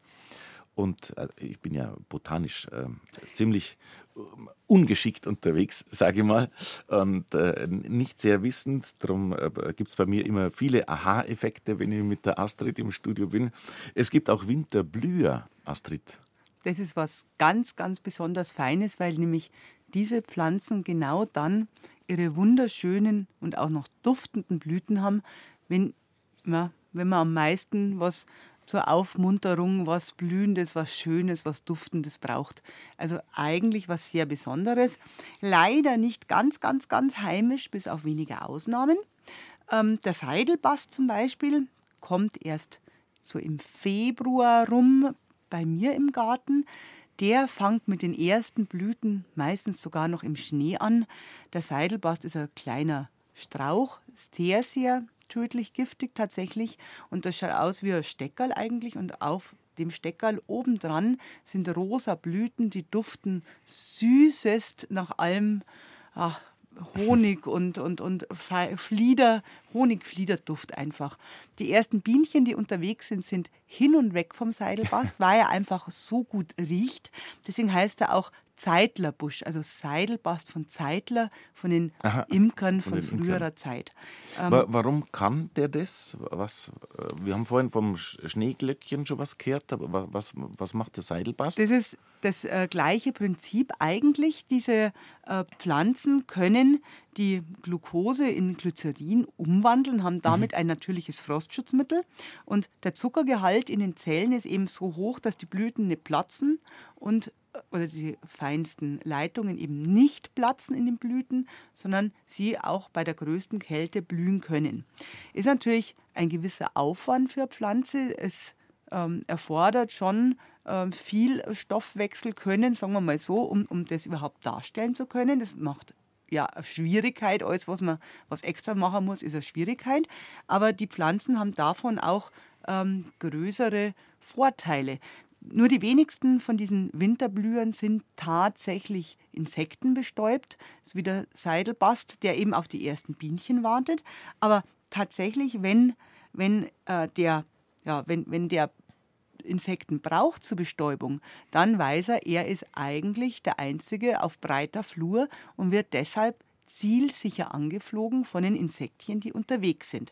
Und äh, ich bin ja botanisch äh, ziemlich äh, ungeschickt unterwegs, sage ich mal, und äh, nicht sehr wissend. Darum äh, gibt es bei mir immer viele Aha-Effekte, wenn ich mit der Astrid im Studio bin. Es gibt auch Winterblüher, Astrid. Das ist was ganz, ganz besonders Feines, weil nämlich diese Pflanzen genau dann ihre wunderschönen und auch noch duftenden Blüten haben, wenn, ja, wenn man am meisten was zur Aufmunterung, was Blühendes, was Schönes, was Duftendes braucht. Also eigentlich was sehr Besonderes. Leider nicht ganz, ganz, ganz heimisch, bis auf wenige Ausnahmen. Ähm, der Seidelbast zum Beispiel kommt erst so im Februar rum bei mir im Garten. Der fängt mit den ersten Blüten meistens sogar noch im Schnee an. Der Seidelbast ist ein kleiner Strauch, sehr, sehr tödlich giftig tatsächlich. Und das schaut aus wie ein Steckerl eigentlich. Und auf dem Steckerl obendran sind rosa Blüten, die duften süßest nach allem ach, Honig und, und, und Flieder, Honigfliederduft einfach. Die ersten Bienchen, die unterwegs sind, sind hin und weg vom Seidelbast, weil er einfach so gut riecht. Deswegen heißt er auch Zeitlerbusch, also Seidelbast von Zeitler, von den Aha, Imkern von, von den früherer Imkern. Zeit. Ähm, Warum kann der das? Was, wir haben vorhin vom Schneeglöckchen schon was gehört, aber was, was macht der Seidelbast? Das ist das äh, gleiche Prinzip eigentlich. Diese äh, Pflanzen können die Glucose in Glycerin umwandeln, haben damit mhm. ein natürliches Frostschutzmittel. Und der Zuckergehalt in den Zellen ist eben so hoch, dass die Blüten nicht platzen und oder die feinsten Leitungen eben nicht platzen in den Blüten, sondern sie auch bei der größten Kälte blühen können. Ist natürlich ein gewisser Aufwand für eine Pflanze. Es ähm, erfordert schon ähm, viel Stoffwechsel können, sagen wir mal so, um, um das überhaupt darstellen zu können. Das macht ja eine Schwierigkeit. Alles, was man was extra machen muss, ist eine Schwierigkeit. Aber die Pflanzen haben davon auch ähm, größere Vorteile. Nur die wenigsten von diesen Winterblühern sind tatsächlich insektenbestäubt. Das ist wie der Seidelbast, der eben auf die ersten Bienchen wartet. Aber tatsächlich, wenn, wenn, äh, der, ja, wenn, wenn der Insekten braucht zur Bestäubung, dann weiß er, er ist eigentlich der Einzige auf breiter Flur und wird deshalb zielsicher angeflogen von den Insektchen, die unterwegs sind.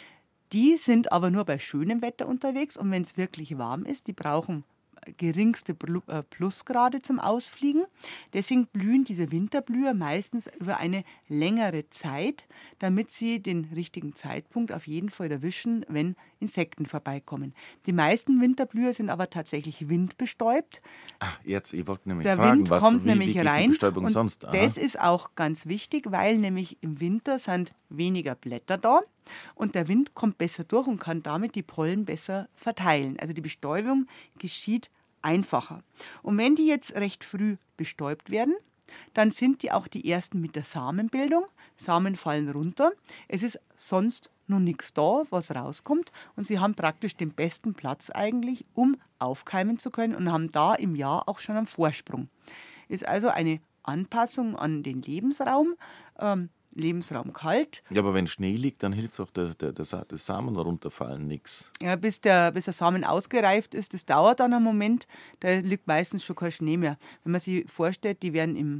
Die sind aber nur bei schönem Wetter unterwegs und wenn es wirklich warm ist, die brauchen geringste Plusgrade zum Ausfliegen. Deswegen blühen diese Winterblüher meistens über eine längere Zeit, damit sie den richtigen Zeitpunkt auf jeden Fall erwischen, wenn Insekten vorbeikommen. Die meisten Winterblüher sind aber tatsächlich windbestäubt. Ach, jetzt, ich wollte nämlich Der fragen, Wind was, kommt wie, nämlich wie rein die Bestäubung und sonst? Aha. Das ist auch ganz wichtig, weil nämlich im Winter sind weniger Blätter da. Und der Wind kommt besser durch und kann damit die Pollen besser verteilen. Also die Bestäubung geschieht einfacher. Und wenn die jetzt recht früh bestäubt werden, dann sind die auch die ersten mit der Samenbildung. Samen fallen runter. Es ist sonst noch nichts da, was rauskommt. Und sie haben praktisch den besten Platz eigentlich, um aufkeimen zu können und haben da im Jahr auch schon einen Vorsprung. Ist also eine Anpassung an den Lebensraum. Ähm, Lebensraum kalt. Ja, aber wenn Schnee liegt, dann hilft doch der, der, der, das Samen runterfallen nichts. Ja, bis der, bis der Samen ausgereift ist, das dauert dann einen Moment, da liegt meistens schon kein Schnee mehr. Wenn man sich vorstellt, die werden im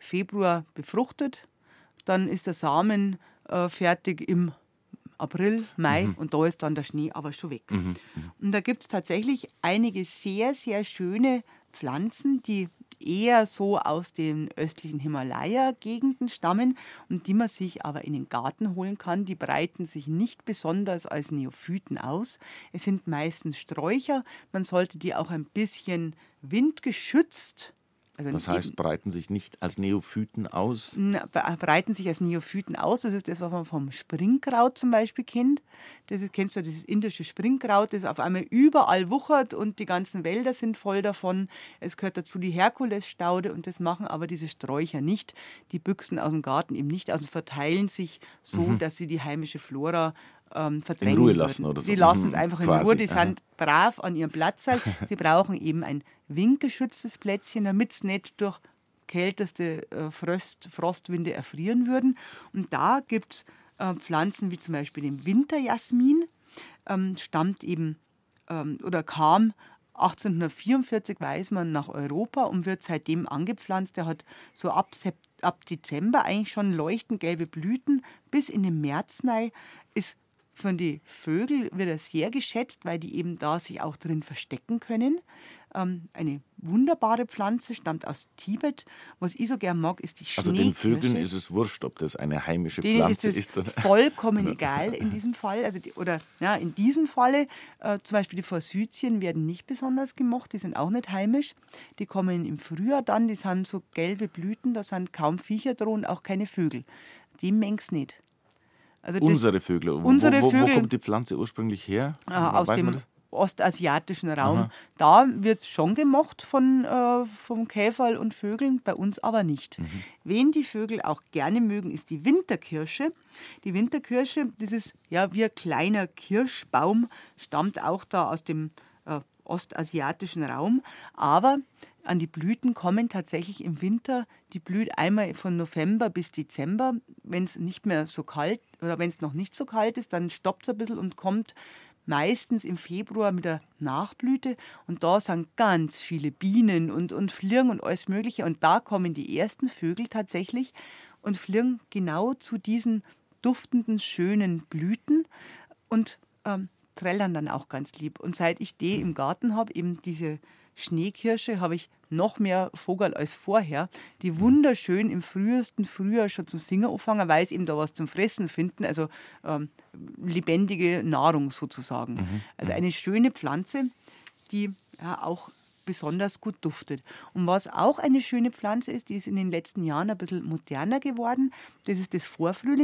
Februar befruchtet. Dann ist der Samen äh, fertig im April, Mai mhm. und da ist dann der Schnee aber schon weg. Mhm. Und da gibt es tatsächlich einige sehr, sehr schöne Pflanzen, die eher so aus den östlichen Himalaya-Gegenden stammen und die man sich aber in den Garten holen kann. Die breiten sich nicht besonders als Neophyten aus. Es sind meistens Sträucher. Man sollte die auch ein bisschen windgeschützt. Also das heißt, breiten sich nicht als Neophyten aus? Breiten sich als Neophyten aus. Das ist das, was man vom Springkraut zum Beispiel kennt. Das ist, kennst du dieses indische Springkraut, das auf einmal überall wuchert und die ganzen Wälder sind voll davon. Es gehört dazu die Herkulesstaude und das machen aber diese Sträucher nicht. Die büchsen aus dem Garten eben nicht aus und verteilen sich so, mhm. dass sie die heimische Flora Ähm, verdrängen in Ruhe lassen oder so. Die lassen es einfach in Quasi. Ruhe, die Aha. sind brav an ihrem Platz. Halt. Sie brauchen eben ein windgeschütztes Plätzchen, damit es nicht durch kälteste äh, Frost, Frostwinde erfrieren würden. Und da gibt es äh, Pflanzen wie zum Beispiel den Winterjasmin, ähm, stammt eben ähm, oder kam achtzehnhundertvierundvierzig, weiß man, nach Europa und wird seitdem angepflanzt. Der hat so ab, Sep- ab Dezember eigentlich schon leuchtend gelbe Blüten. Bis in den März rein ist von den Vögeln wird er sehr geschätzt, weil die eben da sich auch drin verstecken können. Ähm, eine wunderbare Pflanze, stammt aus Tibet. Was ich so gern mag, ist die Also Schneekirsche. den Vögeln ist es wurscht, ob das eine heimische Denen Pflanze ist es ist. Oder? vollkommen egal in diesem Fall. Also die, oder ja, in diesem Falle, äh, zum Beispiel die Forsythien werden nicht besonders gemocht, die sind auch nicht heimisch. Die kommen im Frühjahr dann, die haben so gelbe Blüten, da sind kaum Viecher drin und auch keine Vögel. Die mengen's nicht. Also das, unsere Vögel. Unsere wo, wo, Vögel, wo kommt die Pflanze ursprünglich her? Äh, aus Weiß dem ostasiatischen Raum. Aha. Da wird es schon gemocht von äh, vom Käferl und Vögeln, bei uns aber nicht. Mhm. Wen die Vögel auch gerne mögen, ist die Winterkirsche. Die Winterkirsche, dieses ja wie ein kleiner Kirschbaum, stammt auch da aus dem äh, ostasiatischen Raum, aber an die Blüten kommen tatsächlich im Winter, die blüht einmal von November bis Dezember. Wenn es nicht mehr so kalt oder wenn es noch nicht so kalt ist, dann stoppt es ein bisschen und kommt meistens im Februar mit der Nachblüte. Und da sind ganz viele Bienen und, und Flirren und alles Mögliche. Und da kommen die ersten Vögel tatsächlich und flirren genau zu diesen duftenden, schönen Blüten und ähm, trällern dann auch ganz lieb. Und seit ich die im Garten habe, eben diese Schneekirsche, habe ich noch mehr Vogel als vorher, die wunderschön im frühesten Frühjahr schon zum Singen anfangen, weil sie eben da was zum Fressen finden, also ähm, lebendige Nahrung sozusagen. Mhm. Also eine schöne Pflanze, die ja auch besonders gut duftet. Und was auch eine schöne Pflanze ist, die ist in den letzten Jahren ein bisschen moderner geworden, das ist das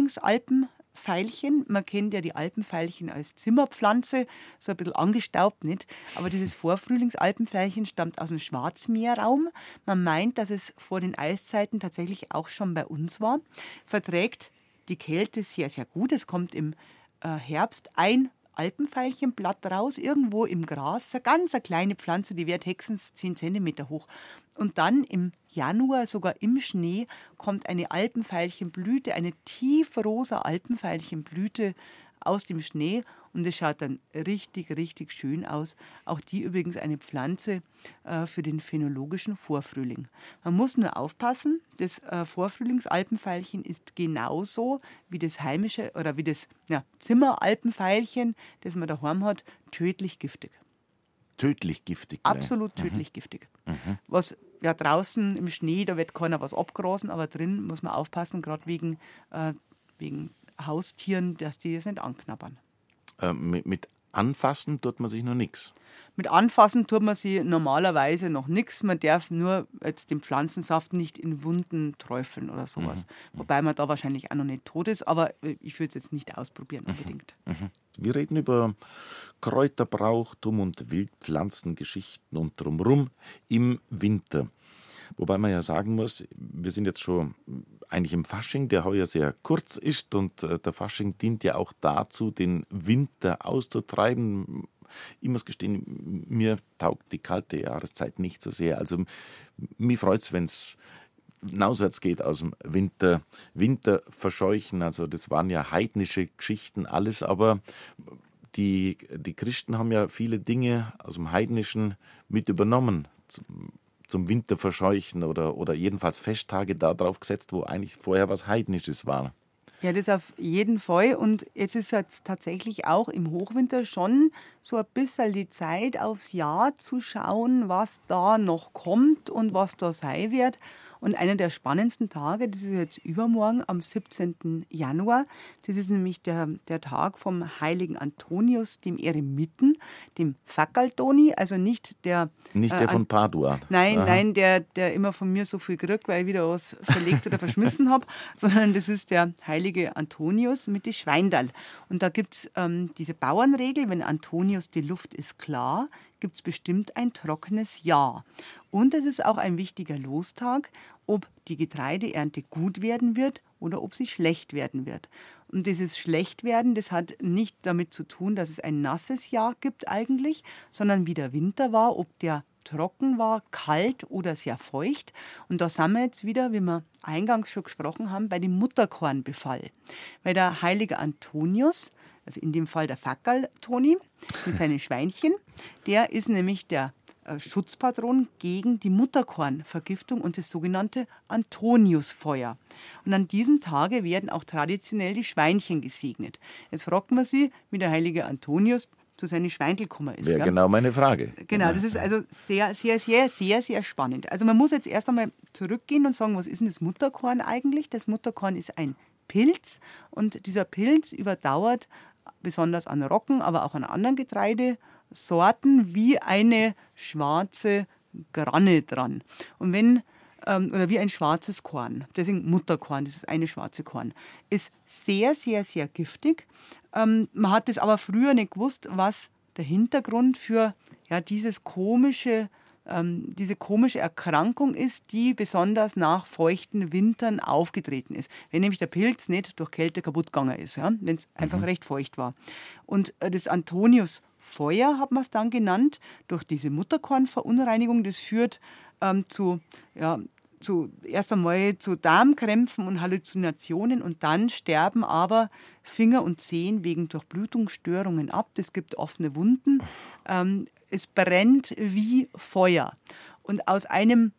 Vorfrühlingsalpenveilchen. Man kennt ja die Alpenveilchen als Zimmerpflanze, so ein bisschen angestaubt, nicht? Aber dieses Vorfrühlingsalpenveilchen stammt aus dem Schwarzmeerraum. Man meint, dass es vor den Eiszeiten tatsächlich auch schon bei uns war. Verträgt die Kälte sehr, sehr gut. Es kommt im äh, Herbst ein Alpenveilchenblatt raus, irgendwo im Gras. Eine ganz eine kleine Pflanze, die wird höchstens zehn Zentimeter hoch. Und dann im Januar, sogar im Schnee, kommt eine Alpenveilchenblüte, eine tiefrosa Alpenveilchenblüte aus dem Schnee. Und es schaut dann richtig, richtig schön aus. Auch die übrigens eine Pflanze äh, für den phänologischen Vorfrühling. Man muss nur aufpassen, das äh, Vorfrühlingsalpenveilchen ist genauso wie das heimische oder wie das ja, Zimmeralpenveilchen, das man daheim hat, tödlich giftig. Tödlich giftig? Absolut ne? tödlich mhm. giftig. Mhm. Was ja draußen im Schnee, da wird keiner was abgrasen, aber drin muss man aufpassen, gerade wegen, äh, wegen Haustieren, dass die das nicht anknabbern. Äh, mit, mit Anfassen tut man sich noch nichts? Mit Anfassen tut man sich normalerweise noch nichts. Man darf nur jetzt den Pflanzensaft nicht in Wunden träufeln oder sowas. Mhm. Wobei man da wahrscheinlich auch noch nicht tot ist, aber ich würde es jetzt nicht ausprobieren unbedingt. Mhm. Wir reden über Kräuterbrauchtum und Wildpflanzengeschichten und drumherum im Winter. Wobei man ja sagen muss, wir sind jetzt schon eigentlich im Fasching, der heuer sehr kurz ist und äh, der Fasching dient ja auch dazu, den Winter auszutreiben. Ich muss gestehen, mir taugt die kalte Jahreszeit nicht so sehr. Also mich freut es, wenn es hinauswärts geht aus dem Winter, Winter verscheuchen. Also das waren ja heidnische Geschichten alles, aber die, die Christen haben ja viele Dinge aus dem Heidnischen mit übernommen. zum Winter verscheuchen oder, oder jedenfalls Festtage darauf gesetzt, wo eigentlich vorher was Heidnisches war. Ja, das auf jeden Fall. Und jetzt ist jetzt tatsächlich auch im Hochwinter schon so ein bisschen die Zeit, aufs Jahr zu schauen, was da noch kommt und was da sein wird. Und einer der spannendsten Tage, das ist jetzt übermorgen am siebzehnten Januar, das ist nämlich der, der Tag vom heiligen Antonius, dem Eremiten, dem Fackeltoni, also nicht der... Nicht der äh, von Padua. Nein, Aha. nein, der, der immer von mir so viel kriegt, weil ich wieder was verlegt oder verschmissen habe, sondern das ist der heilige Antonius mit den Schweindal. Und da gibt es ähm, diese Bauernregel, wenn Antonius, die Luft ist klar, gibt es bestimmt ein trockenes Jahr. Und es ist auch ein wichtiger Lostag, ob die Getreideernte gut werden wird oder ob sie schlecht werden wird. Und dieses Schlechtwerden, das hat nicht damit zu tun, dass es ein nasses Jahr gibt eigentlich, sondern wie der Winter war, ob der trocken war, kalt oder sehr feucht. Und da sind wir jetzt wieder, wie wir eingangs schon gesprochen haben, bei dem Mutterkornbefall. Weil der heilige Antonius, also in dem Fall der Fackeltoni mit seinen Schweinchen, der ist nämlich der äh, Schutzpatron gegen die Mutterkornvergiftung und das sogenannte Antoniusfeuer. Und an diesem Tage werden auch traditionell die Schweinchen gesegnet. Jetzt fragt man sich, wie der heilige Antonius zu seinen Schweindel gekommen ist. Wäre gell? genau meine Frage. Genau, das ist also sehr, sehr, sehr, sehr, sehr spannend. Also man muss jetzt erst einmal zurückgehen und sagen, was ist denn das Mutterkorn eigentlich? Das Mutterkorn ist ein Pilz und dieser Pilz überdauert besonders an Roggen, aber auch an anderen Getreidesorten wie eine schwarze Granne dran. Und wenn ähm, oder wie ein schwarzes Korn, deswegen Mutterkorn, das ist eine schwarze Korn, ist sehr, sehr, sehr giftig. Ähm, man hat das aber früher nicht gewusst, was der Hintergrund für ja, dieses komische ähm, diese komische Erkrankung ist, die besonders nach feuchten Wintern aufgetreten ist. Wenn nämlich der Pilz nicht durch Kälte kaputt gegangen ist, ja, wenn es mhm. einfach recht feucht war. Und äh, das Antoniusfeuer hat man es dann genannt, durch diese Mutterkornverunreinigung. Das führt ähm, zu, ja, zu, erst einmal zu Darmkrämpfen und Halluzinationen und dann sterben aber Finger und Zehen wegen Durchblutungsstörungen ab. Es gibt offene Wunden. Ähm, es brennt wie Feuer. Und aus einem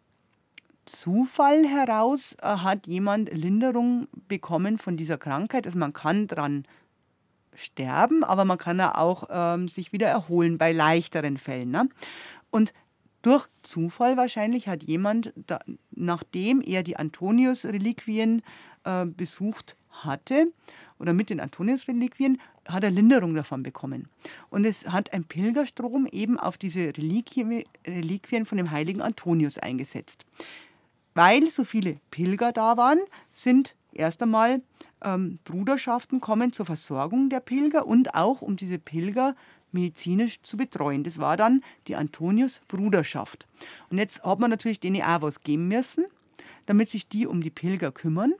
Zufall heraus äh, hat jemand Linderung bekommen von dieser Krankheit. Also man kann dran sterben, aber man kann auch ähm, sich wieder erholen bei leichteren Fällen. Ne? Und durch Zufall wahrscheinlich hat jemand, da, nachdem er die Antonius-Reliquien äh, besucht hatte, oder mit den Antonius-Reliquien, hat er Linderung davon bekommen. Und es hat ein Pilgerstrom eben auf diese Reliquien, Reliquien von dem heiligen Antonius eingesetzt. Weil so viele Pilger da waren, sind erst einmal ähm, Bruderschaften kommen zur Versorgung der Pilger und auch um diese Pilger medizinisch zu betreuen. Das war dann die Antonius-Bruderschaft. Und jetzt hat man natürlich denen auch was geben müssen, damit sich die um die Pilger kümmern.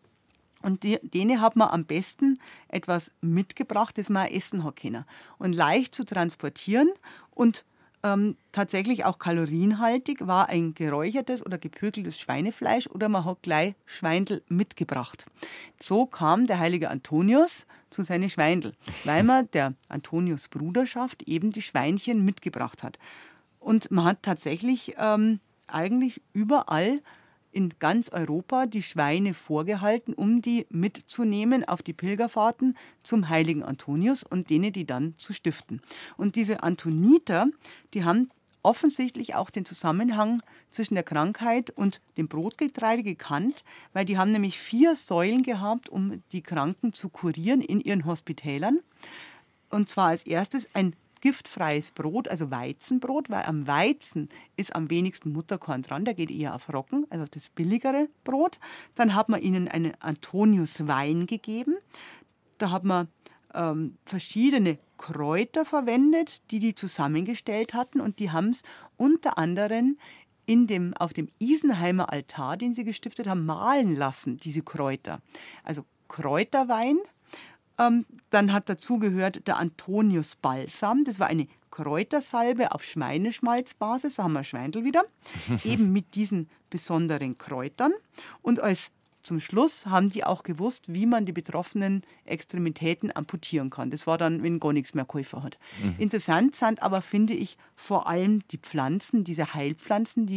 Und die, denen hat man am besten etwas mitgebracht, das man auch essen hat können. Und leicht zu transportieren und ähm, tatsächlich auch kalorienhaltig war ein geräuchertes oder gepökeltes Schweinefleisch oder man hat gleich Schweindel mitgebracht. So kam der heilige Antonius zu seinen Schweindel, weil man der Antonius-Bruderschaft eben die Schweinchen mitgebracht hat. Und man hat tatsächlich ähm, eigentlich überall in ganz Europa die Schweine vorgehalten, um die mitzunehmen auf die Pilgerfahrten zum heiligen Antonius und denen die dann zu stiften. Und diese Antoniter, die haben offensichtlich auch den Zusammenhang zwischen der Krankheit und dem Brotgetreide gekannt, weil die haben nämlich vier Säulen gehabt, um die Kranken zu kurieren in ihren Hospitälern. Und zwar als erstes ein giftfreies Brot, also Weizenbrot, weil am Weizen ist am wenigsten Mutterkorn dran, der geht eher auf Roggen, also das billigere Brot. Dann hat man ihnen einen Antoniuswein gegeben. Da hat man ähm, verschiedene Kräuter verwendet, die die zusammengestellt hatten und die haben es unter anderem in dem, auf dem Isenheimer Altar, den sie gestiftet haben, mahlen lassen, diese Kräuter. Also Kräuterwein. Ähm, dann hat dazu gehört der Antonius-Balsam. Das war eine Kräutersalbe auf Schweineschmalzbasis, da haben wir Schweindel wieder, eben mit diesen besonderen Kräutern. Und als zum Schluss haben die auch gewusst, wie man die betroffenen Extremitäten amputieren kann. Das war dann, wenn gar nichts mehr geholfen hat. Mhm. Interessant sind aber, finde ich, vor allem die Pflanzen, diese Heilpflanzen, die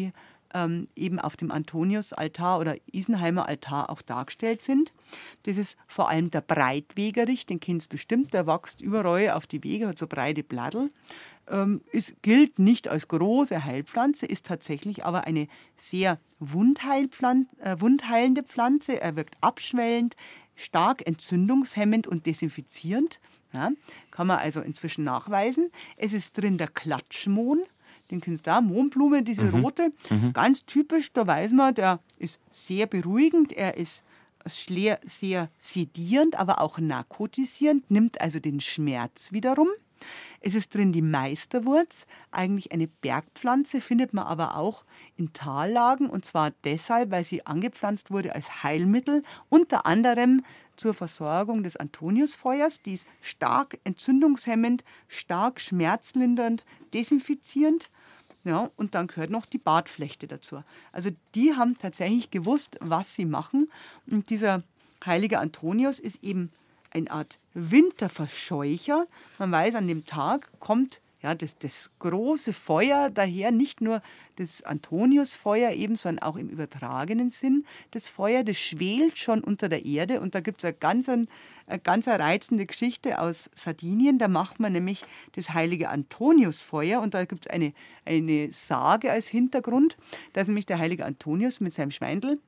ähm, eben auf dem Antoniusaltar oder Isenheimer Altar auch dargestellt sind. Das ist vor allem der Breitwegerich, den kennt ihr bestimmt, der wächst überall auf die Wege, hat so breite Blattel. Ähm, es gilt nicht als große Heilpflanze, ist tatsächlich aber eine sehr Wundheilpflan- äh, wundheilende Pflanze. Er wirkt abschwellend, stark entzündungshemmend und desinfizierend. Ja, kann man also inzwischen nachweisen. Es ist drin der Klatschmohn, den kennst du da, Mohnblume, diese Mhm. rote, Mhm. ganz typisch, da weiß man, der ist sehr beruhigend, er ist sehr, sehr sedierend, aber auch narkotisierend, nimmt also den Schmerz wiederum. Es ist drin die Meisterwurz, eigentlich eine Bergpflanze, findet man aber auch in Tallagen, und zwar deshalb, weil sie angepflanzt wurde als Heilmittel, unter anderem zur Versorgung des Antoniusfeuers. Die ist stark entzündungshemmend, stark schmerzlindernd, desinfizierend. Ja, und dann gehört noch die Bartflechte dazu. Also die haben tatsächlich gewusst, was sie machen. Und dieser heilige Antonius ist eben eine Art Winterverscheucher. Man weiß, an dem Tag kommt ja, das, das große Feuer daher, nicht nur das Antoniusfeuer eben, sondern auch im übertragenen Sinn. Das Feuer, das schwelt schon unter der Erde, und da gibt es eine ganz, eine ganz reizende Geschichte aus Sardinien. Da macht man nämlich das heilige Antoniusfeuer, und da gibt es eine, eine Sage als Hintergrund. Da ist nämlich der heilige Antonius mit seinem Schweindel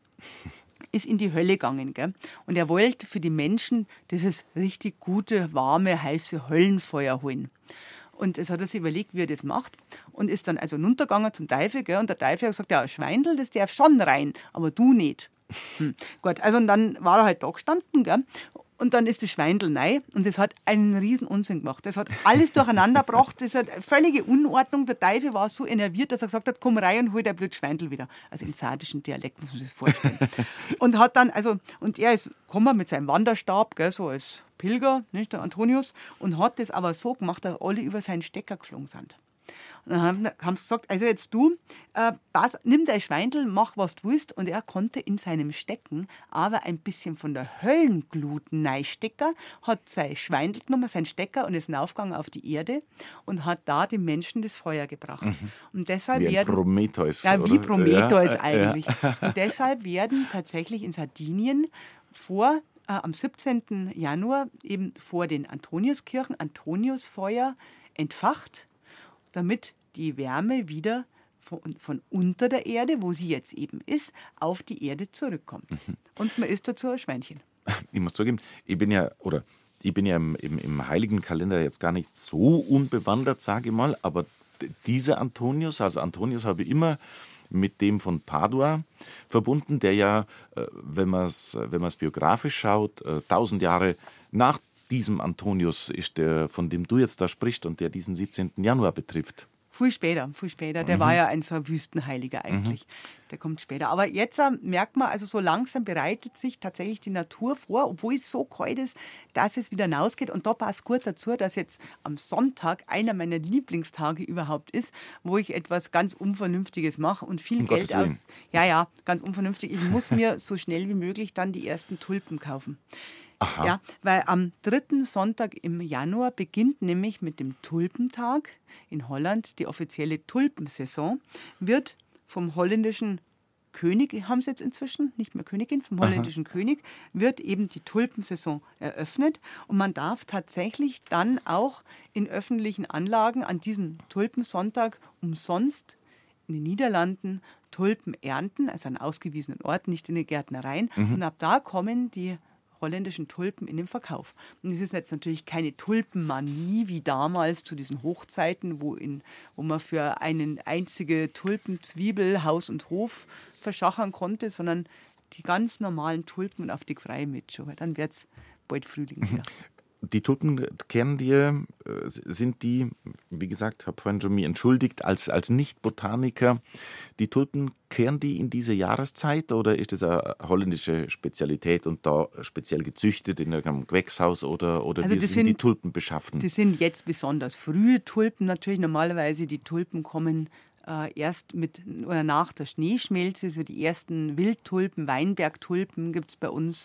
ist in die Hölle gegangen. Gell? Und er wollte für die Menschen dieses richtig gute, warme, heiße Höllenfeuer holen. Und jetzt hat er sich überlegt, wie er das macht, und ist dann also runtergegangen zum Teufel. Gell? Und der Teufel hat gesagt, ja, Schweindel, das darf schon rein, aber du nicht. Hm. Gut, also und dann war er halt da gestanden, gell? Und dann ist das Schweindel rein, und das hat einen riesen Unsinn gemacht. Das hat alles durcheinander gebracht, das hat völlige Unordnung. Der Teufel war so enerviert, dass er gesagt hat, komm rein und hol dein blöd Schweindel wieder. Also im sardischen Dialekt muss man sich das vorstellen. Und hat dann, also, und er ist gekommen mit seinem Wanderstab, gell, so als Pilger, nicht, der Antonius, und hat das aber so gemacht, dass alle über seinen Stecker geflogen sind. Und dann haben, haben sie gesagt, also jetzt du, äh, pass, nimm dein Schweindel, mach was du willst. Und er konnte in seinem Stecken aber ein bisschen von der Höllenglut reinstecken, hat sein Schweindel genommen, seinen Stecker, und ist aufgegangen auf die Erde und hat da den Menschen das Feuer gebracht. Mhm. Und deshalb wie ein werden, Prometheus. Ja, wie oder? Prometheus Ja, eigentlich. Ja. Und deshalb werden tatsächlich in Sardinien vor äh, am siebzehnten Januar eben vor den Antoniuskirchen Antoniusfeuer entfacht, damit die Wärme wieder von, von unter der Erde, wo sie jetzt eben ist, auf die Erde zurückkommt. Mhm. Und man isst dazu ein Schweinchen. Ich muss zugeben, ich bin ja, oder ich bin ja im, im, im heiligen Kalender jetzt gar nicht so unbewandert, sage ich mal, aber dieser Antonius, also Antonius habe ich immer mit dem von Padua verbunden, der ja, wenn man es wenn man es biografisch schaut, tausend Jahre nach diesem Antonius ist, der, von dem du jetzt da sprichst und der diesen siebzehnten Januar betrifft. Viel später, viel später. Der mhm. war ja ein so ein Wüstenheiliger eigentlich. Mhm. Der kommt später. Aber jetzt äh, merkt man, also so langsam bereitet sich tatsächlich die Natur vor, obwohl es so kalt ist, dass es wieder hinausgeht. Und da passt gut dazu, dass jetzt am Sonntag einer meiner Lieblingstage überhaupt ist, wo ich etwas ganz Unvernünftiges mache und viel um Geld aus. Ja, ja, ganz unvernünftig. Ich muss mir so schnell wie möglich dann die ersten Tulpen kaufen. Aha. Ja, weil am dritten Sonntag im Januar beginnt nämlich mit dem Tulpentag in Holland die offizielle Tulpensaison, wird vom holländischen König, haben sie jetzt inzwischen, nicht mehr Königin, vom holländischen Aha. König, wird eben die Tulpensaison eröffnet, und man darf tatsächlich dann auch in öffentlichen Anlagen an diesem Tulpensonntag umsonst in den Niederlanden Tulpen ernten, also an ausgewiesenen Orten, nicht in den Gärtnereien, mhm. und ab da kommen die holländischen Tulpen in den Verkauf. Und es ist jetzt natürlich keine Tulpenmanie wie damals zu diesen Hochzeiten, wo, in, wo man für eine einzige Tulpenzwiebel Haus und Hof verschachern konnte, sondern die ganz normalen Tulpen auf die freie Mitschuhe. Weil dann wird es bald Frühling wieder. Die Tulpen kennen dir, sind die, wie gesagt, habe vorhin schon mich entschuldigt, als, als Nicht-Botaniker, die Tulpen, kehren die in diese Jahreszeit, oder ist das eine holländische Spezialität und da speziell gezüchtet in einem Gewächshaus, oder, oder also wie sind, sind die Tulpen beschaffen? Die sind jetzt besonders frühe Tulpen natürlich. Normalerweise die Tulpen kommen äh, erst mit oder nach der Schneeschmelze, so die ersten Wildtulpen, Weinbergtulpen gibt es bei uns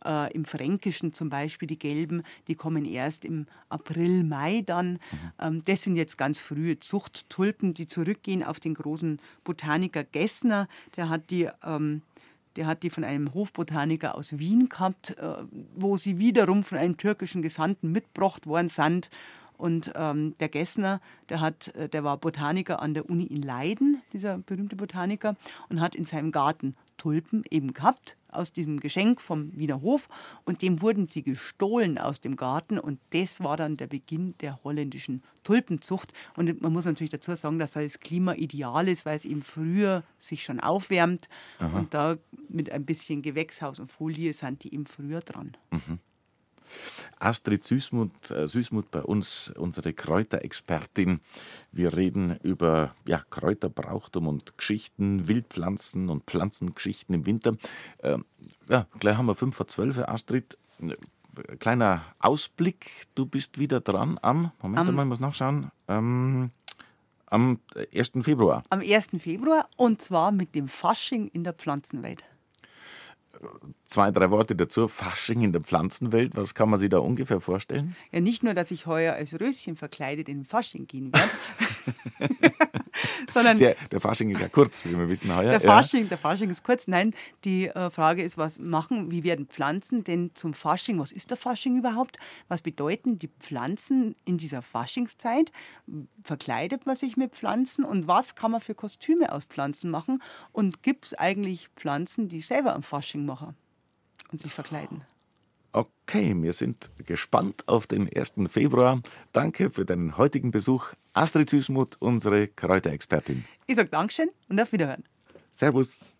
Äh, Im Fränkischen zum Beispiel die gelben, die kommen erst im April, Mai dann. Mhm. Ähm, das sind jetzt ganz frühe Zuchttulpen, die zurückgehen auf den großen Botaniker Gessner. Der hat die... Ähm, Der hat die von einem Hofbotaniker aus Wien gehabt, wo sie wiederum von einem türkischen Gesandten mitgebracht worden sind. Und ähm, der Gessner, der, hat, der war Botaniker an der Uni in Leiden, dieser berühmte Botaniker, und hat in seinem Garten Tulpen eben gehabt, aus diesem Geschenk vom Wiener Hof. Und dem wurden sie gestohlen aus dem Garten. Und das war dann der Beginn der holländischen Tulpenzucht. Und man muss natürlich dazu sagen, dass das Klima ideal ist, weil es eben früher sich schon aufwärmt. Aha. Und da mit ein bisschen Gewächshaus und Folie sind die eben früher dran. Mhm. Astrid Süßmuth, äh, Süßmuth bei uns, unsere Kräuterexpertin. Wir reden über ja, Kräuterbrauchtum und Geschichten, Wildpflanzen und Pflanzengeschichten im Winter. Äh, ja, gleich haben wir fünf vor zwölf, Astrid. Kleiner Ausblick, du bist wieder dran am, Moment um, mal, ich muss nachschauen, ähm, am ersten Februar. Am ersten Februar und zwar mit dem Fasching in der Pflanzenwelt. Zwei, drei Worte dazu. Fasching in der Pflanzenwelt, was kann man sich da ungefähr vorstellen? Ja, nicht nur, dass ich heuer als Röschen verkleidet in den Fasching gehen werde, sondern... Der, der Fasching ist ja kurz, wie wir wissen heuer. Der Fasching, ja. der Fasching ist kurz. Nein, die äh, Frage ist, was machen, wie werden Pflanzen denn zum Fasching? Was ist der Fasching überhaupt? Was bedeuten die Pflanzen in dieser Faschingszeit? Verkleidet man sich mit Pflanzen? Und was kann man für Kostüme aus Pflanzen machen? Und gibt es eigentlich Pflanzen, die selber am Fasching machen und sich verkleiden? Okay, wir sind gespannt auf den ersten Februar. Danke für deinen heutigen Besuch. Astrid Süßmuth, unsere Kräuterexpertin. Ich sage Dankeschön und auf Wiederhören. Servus.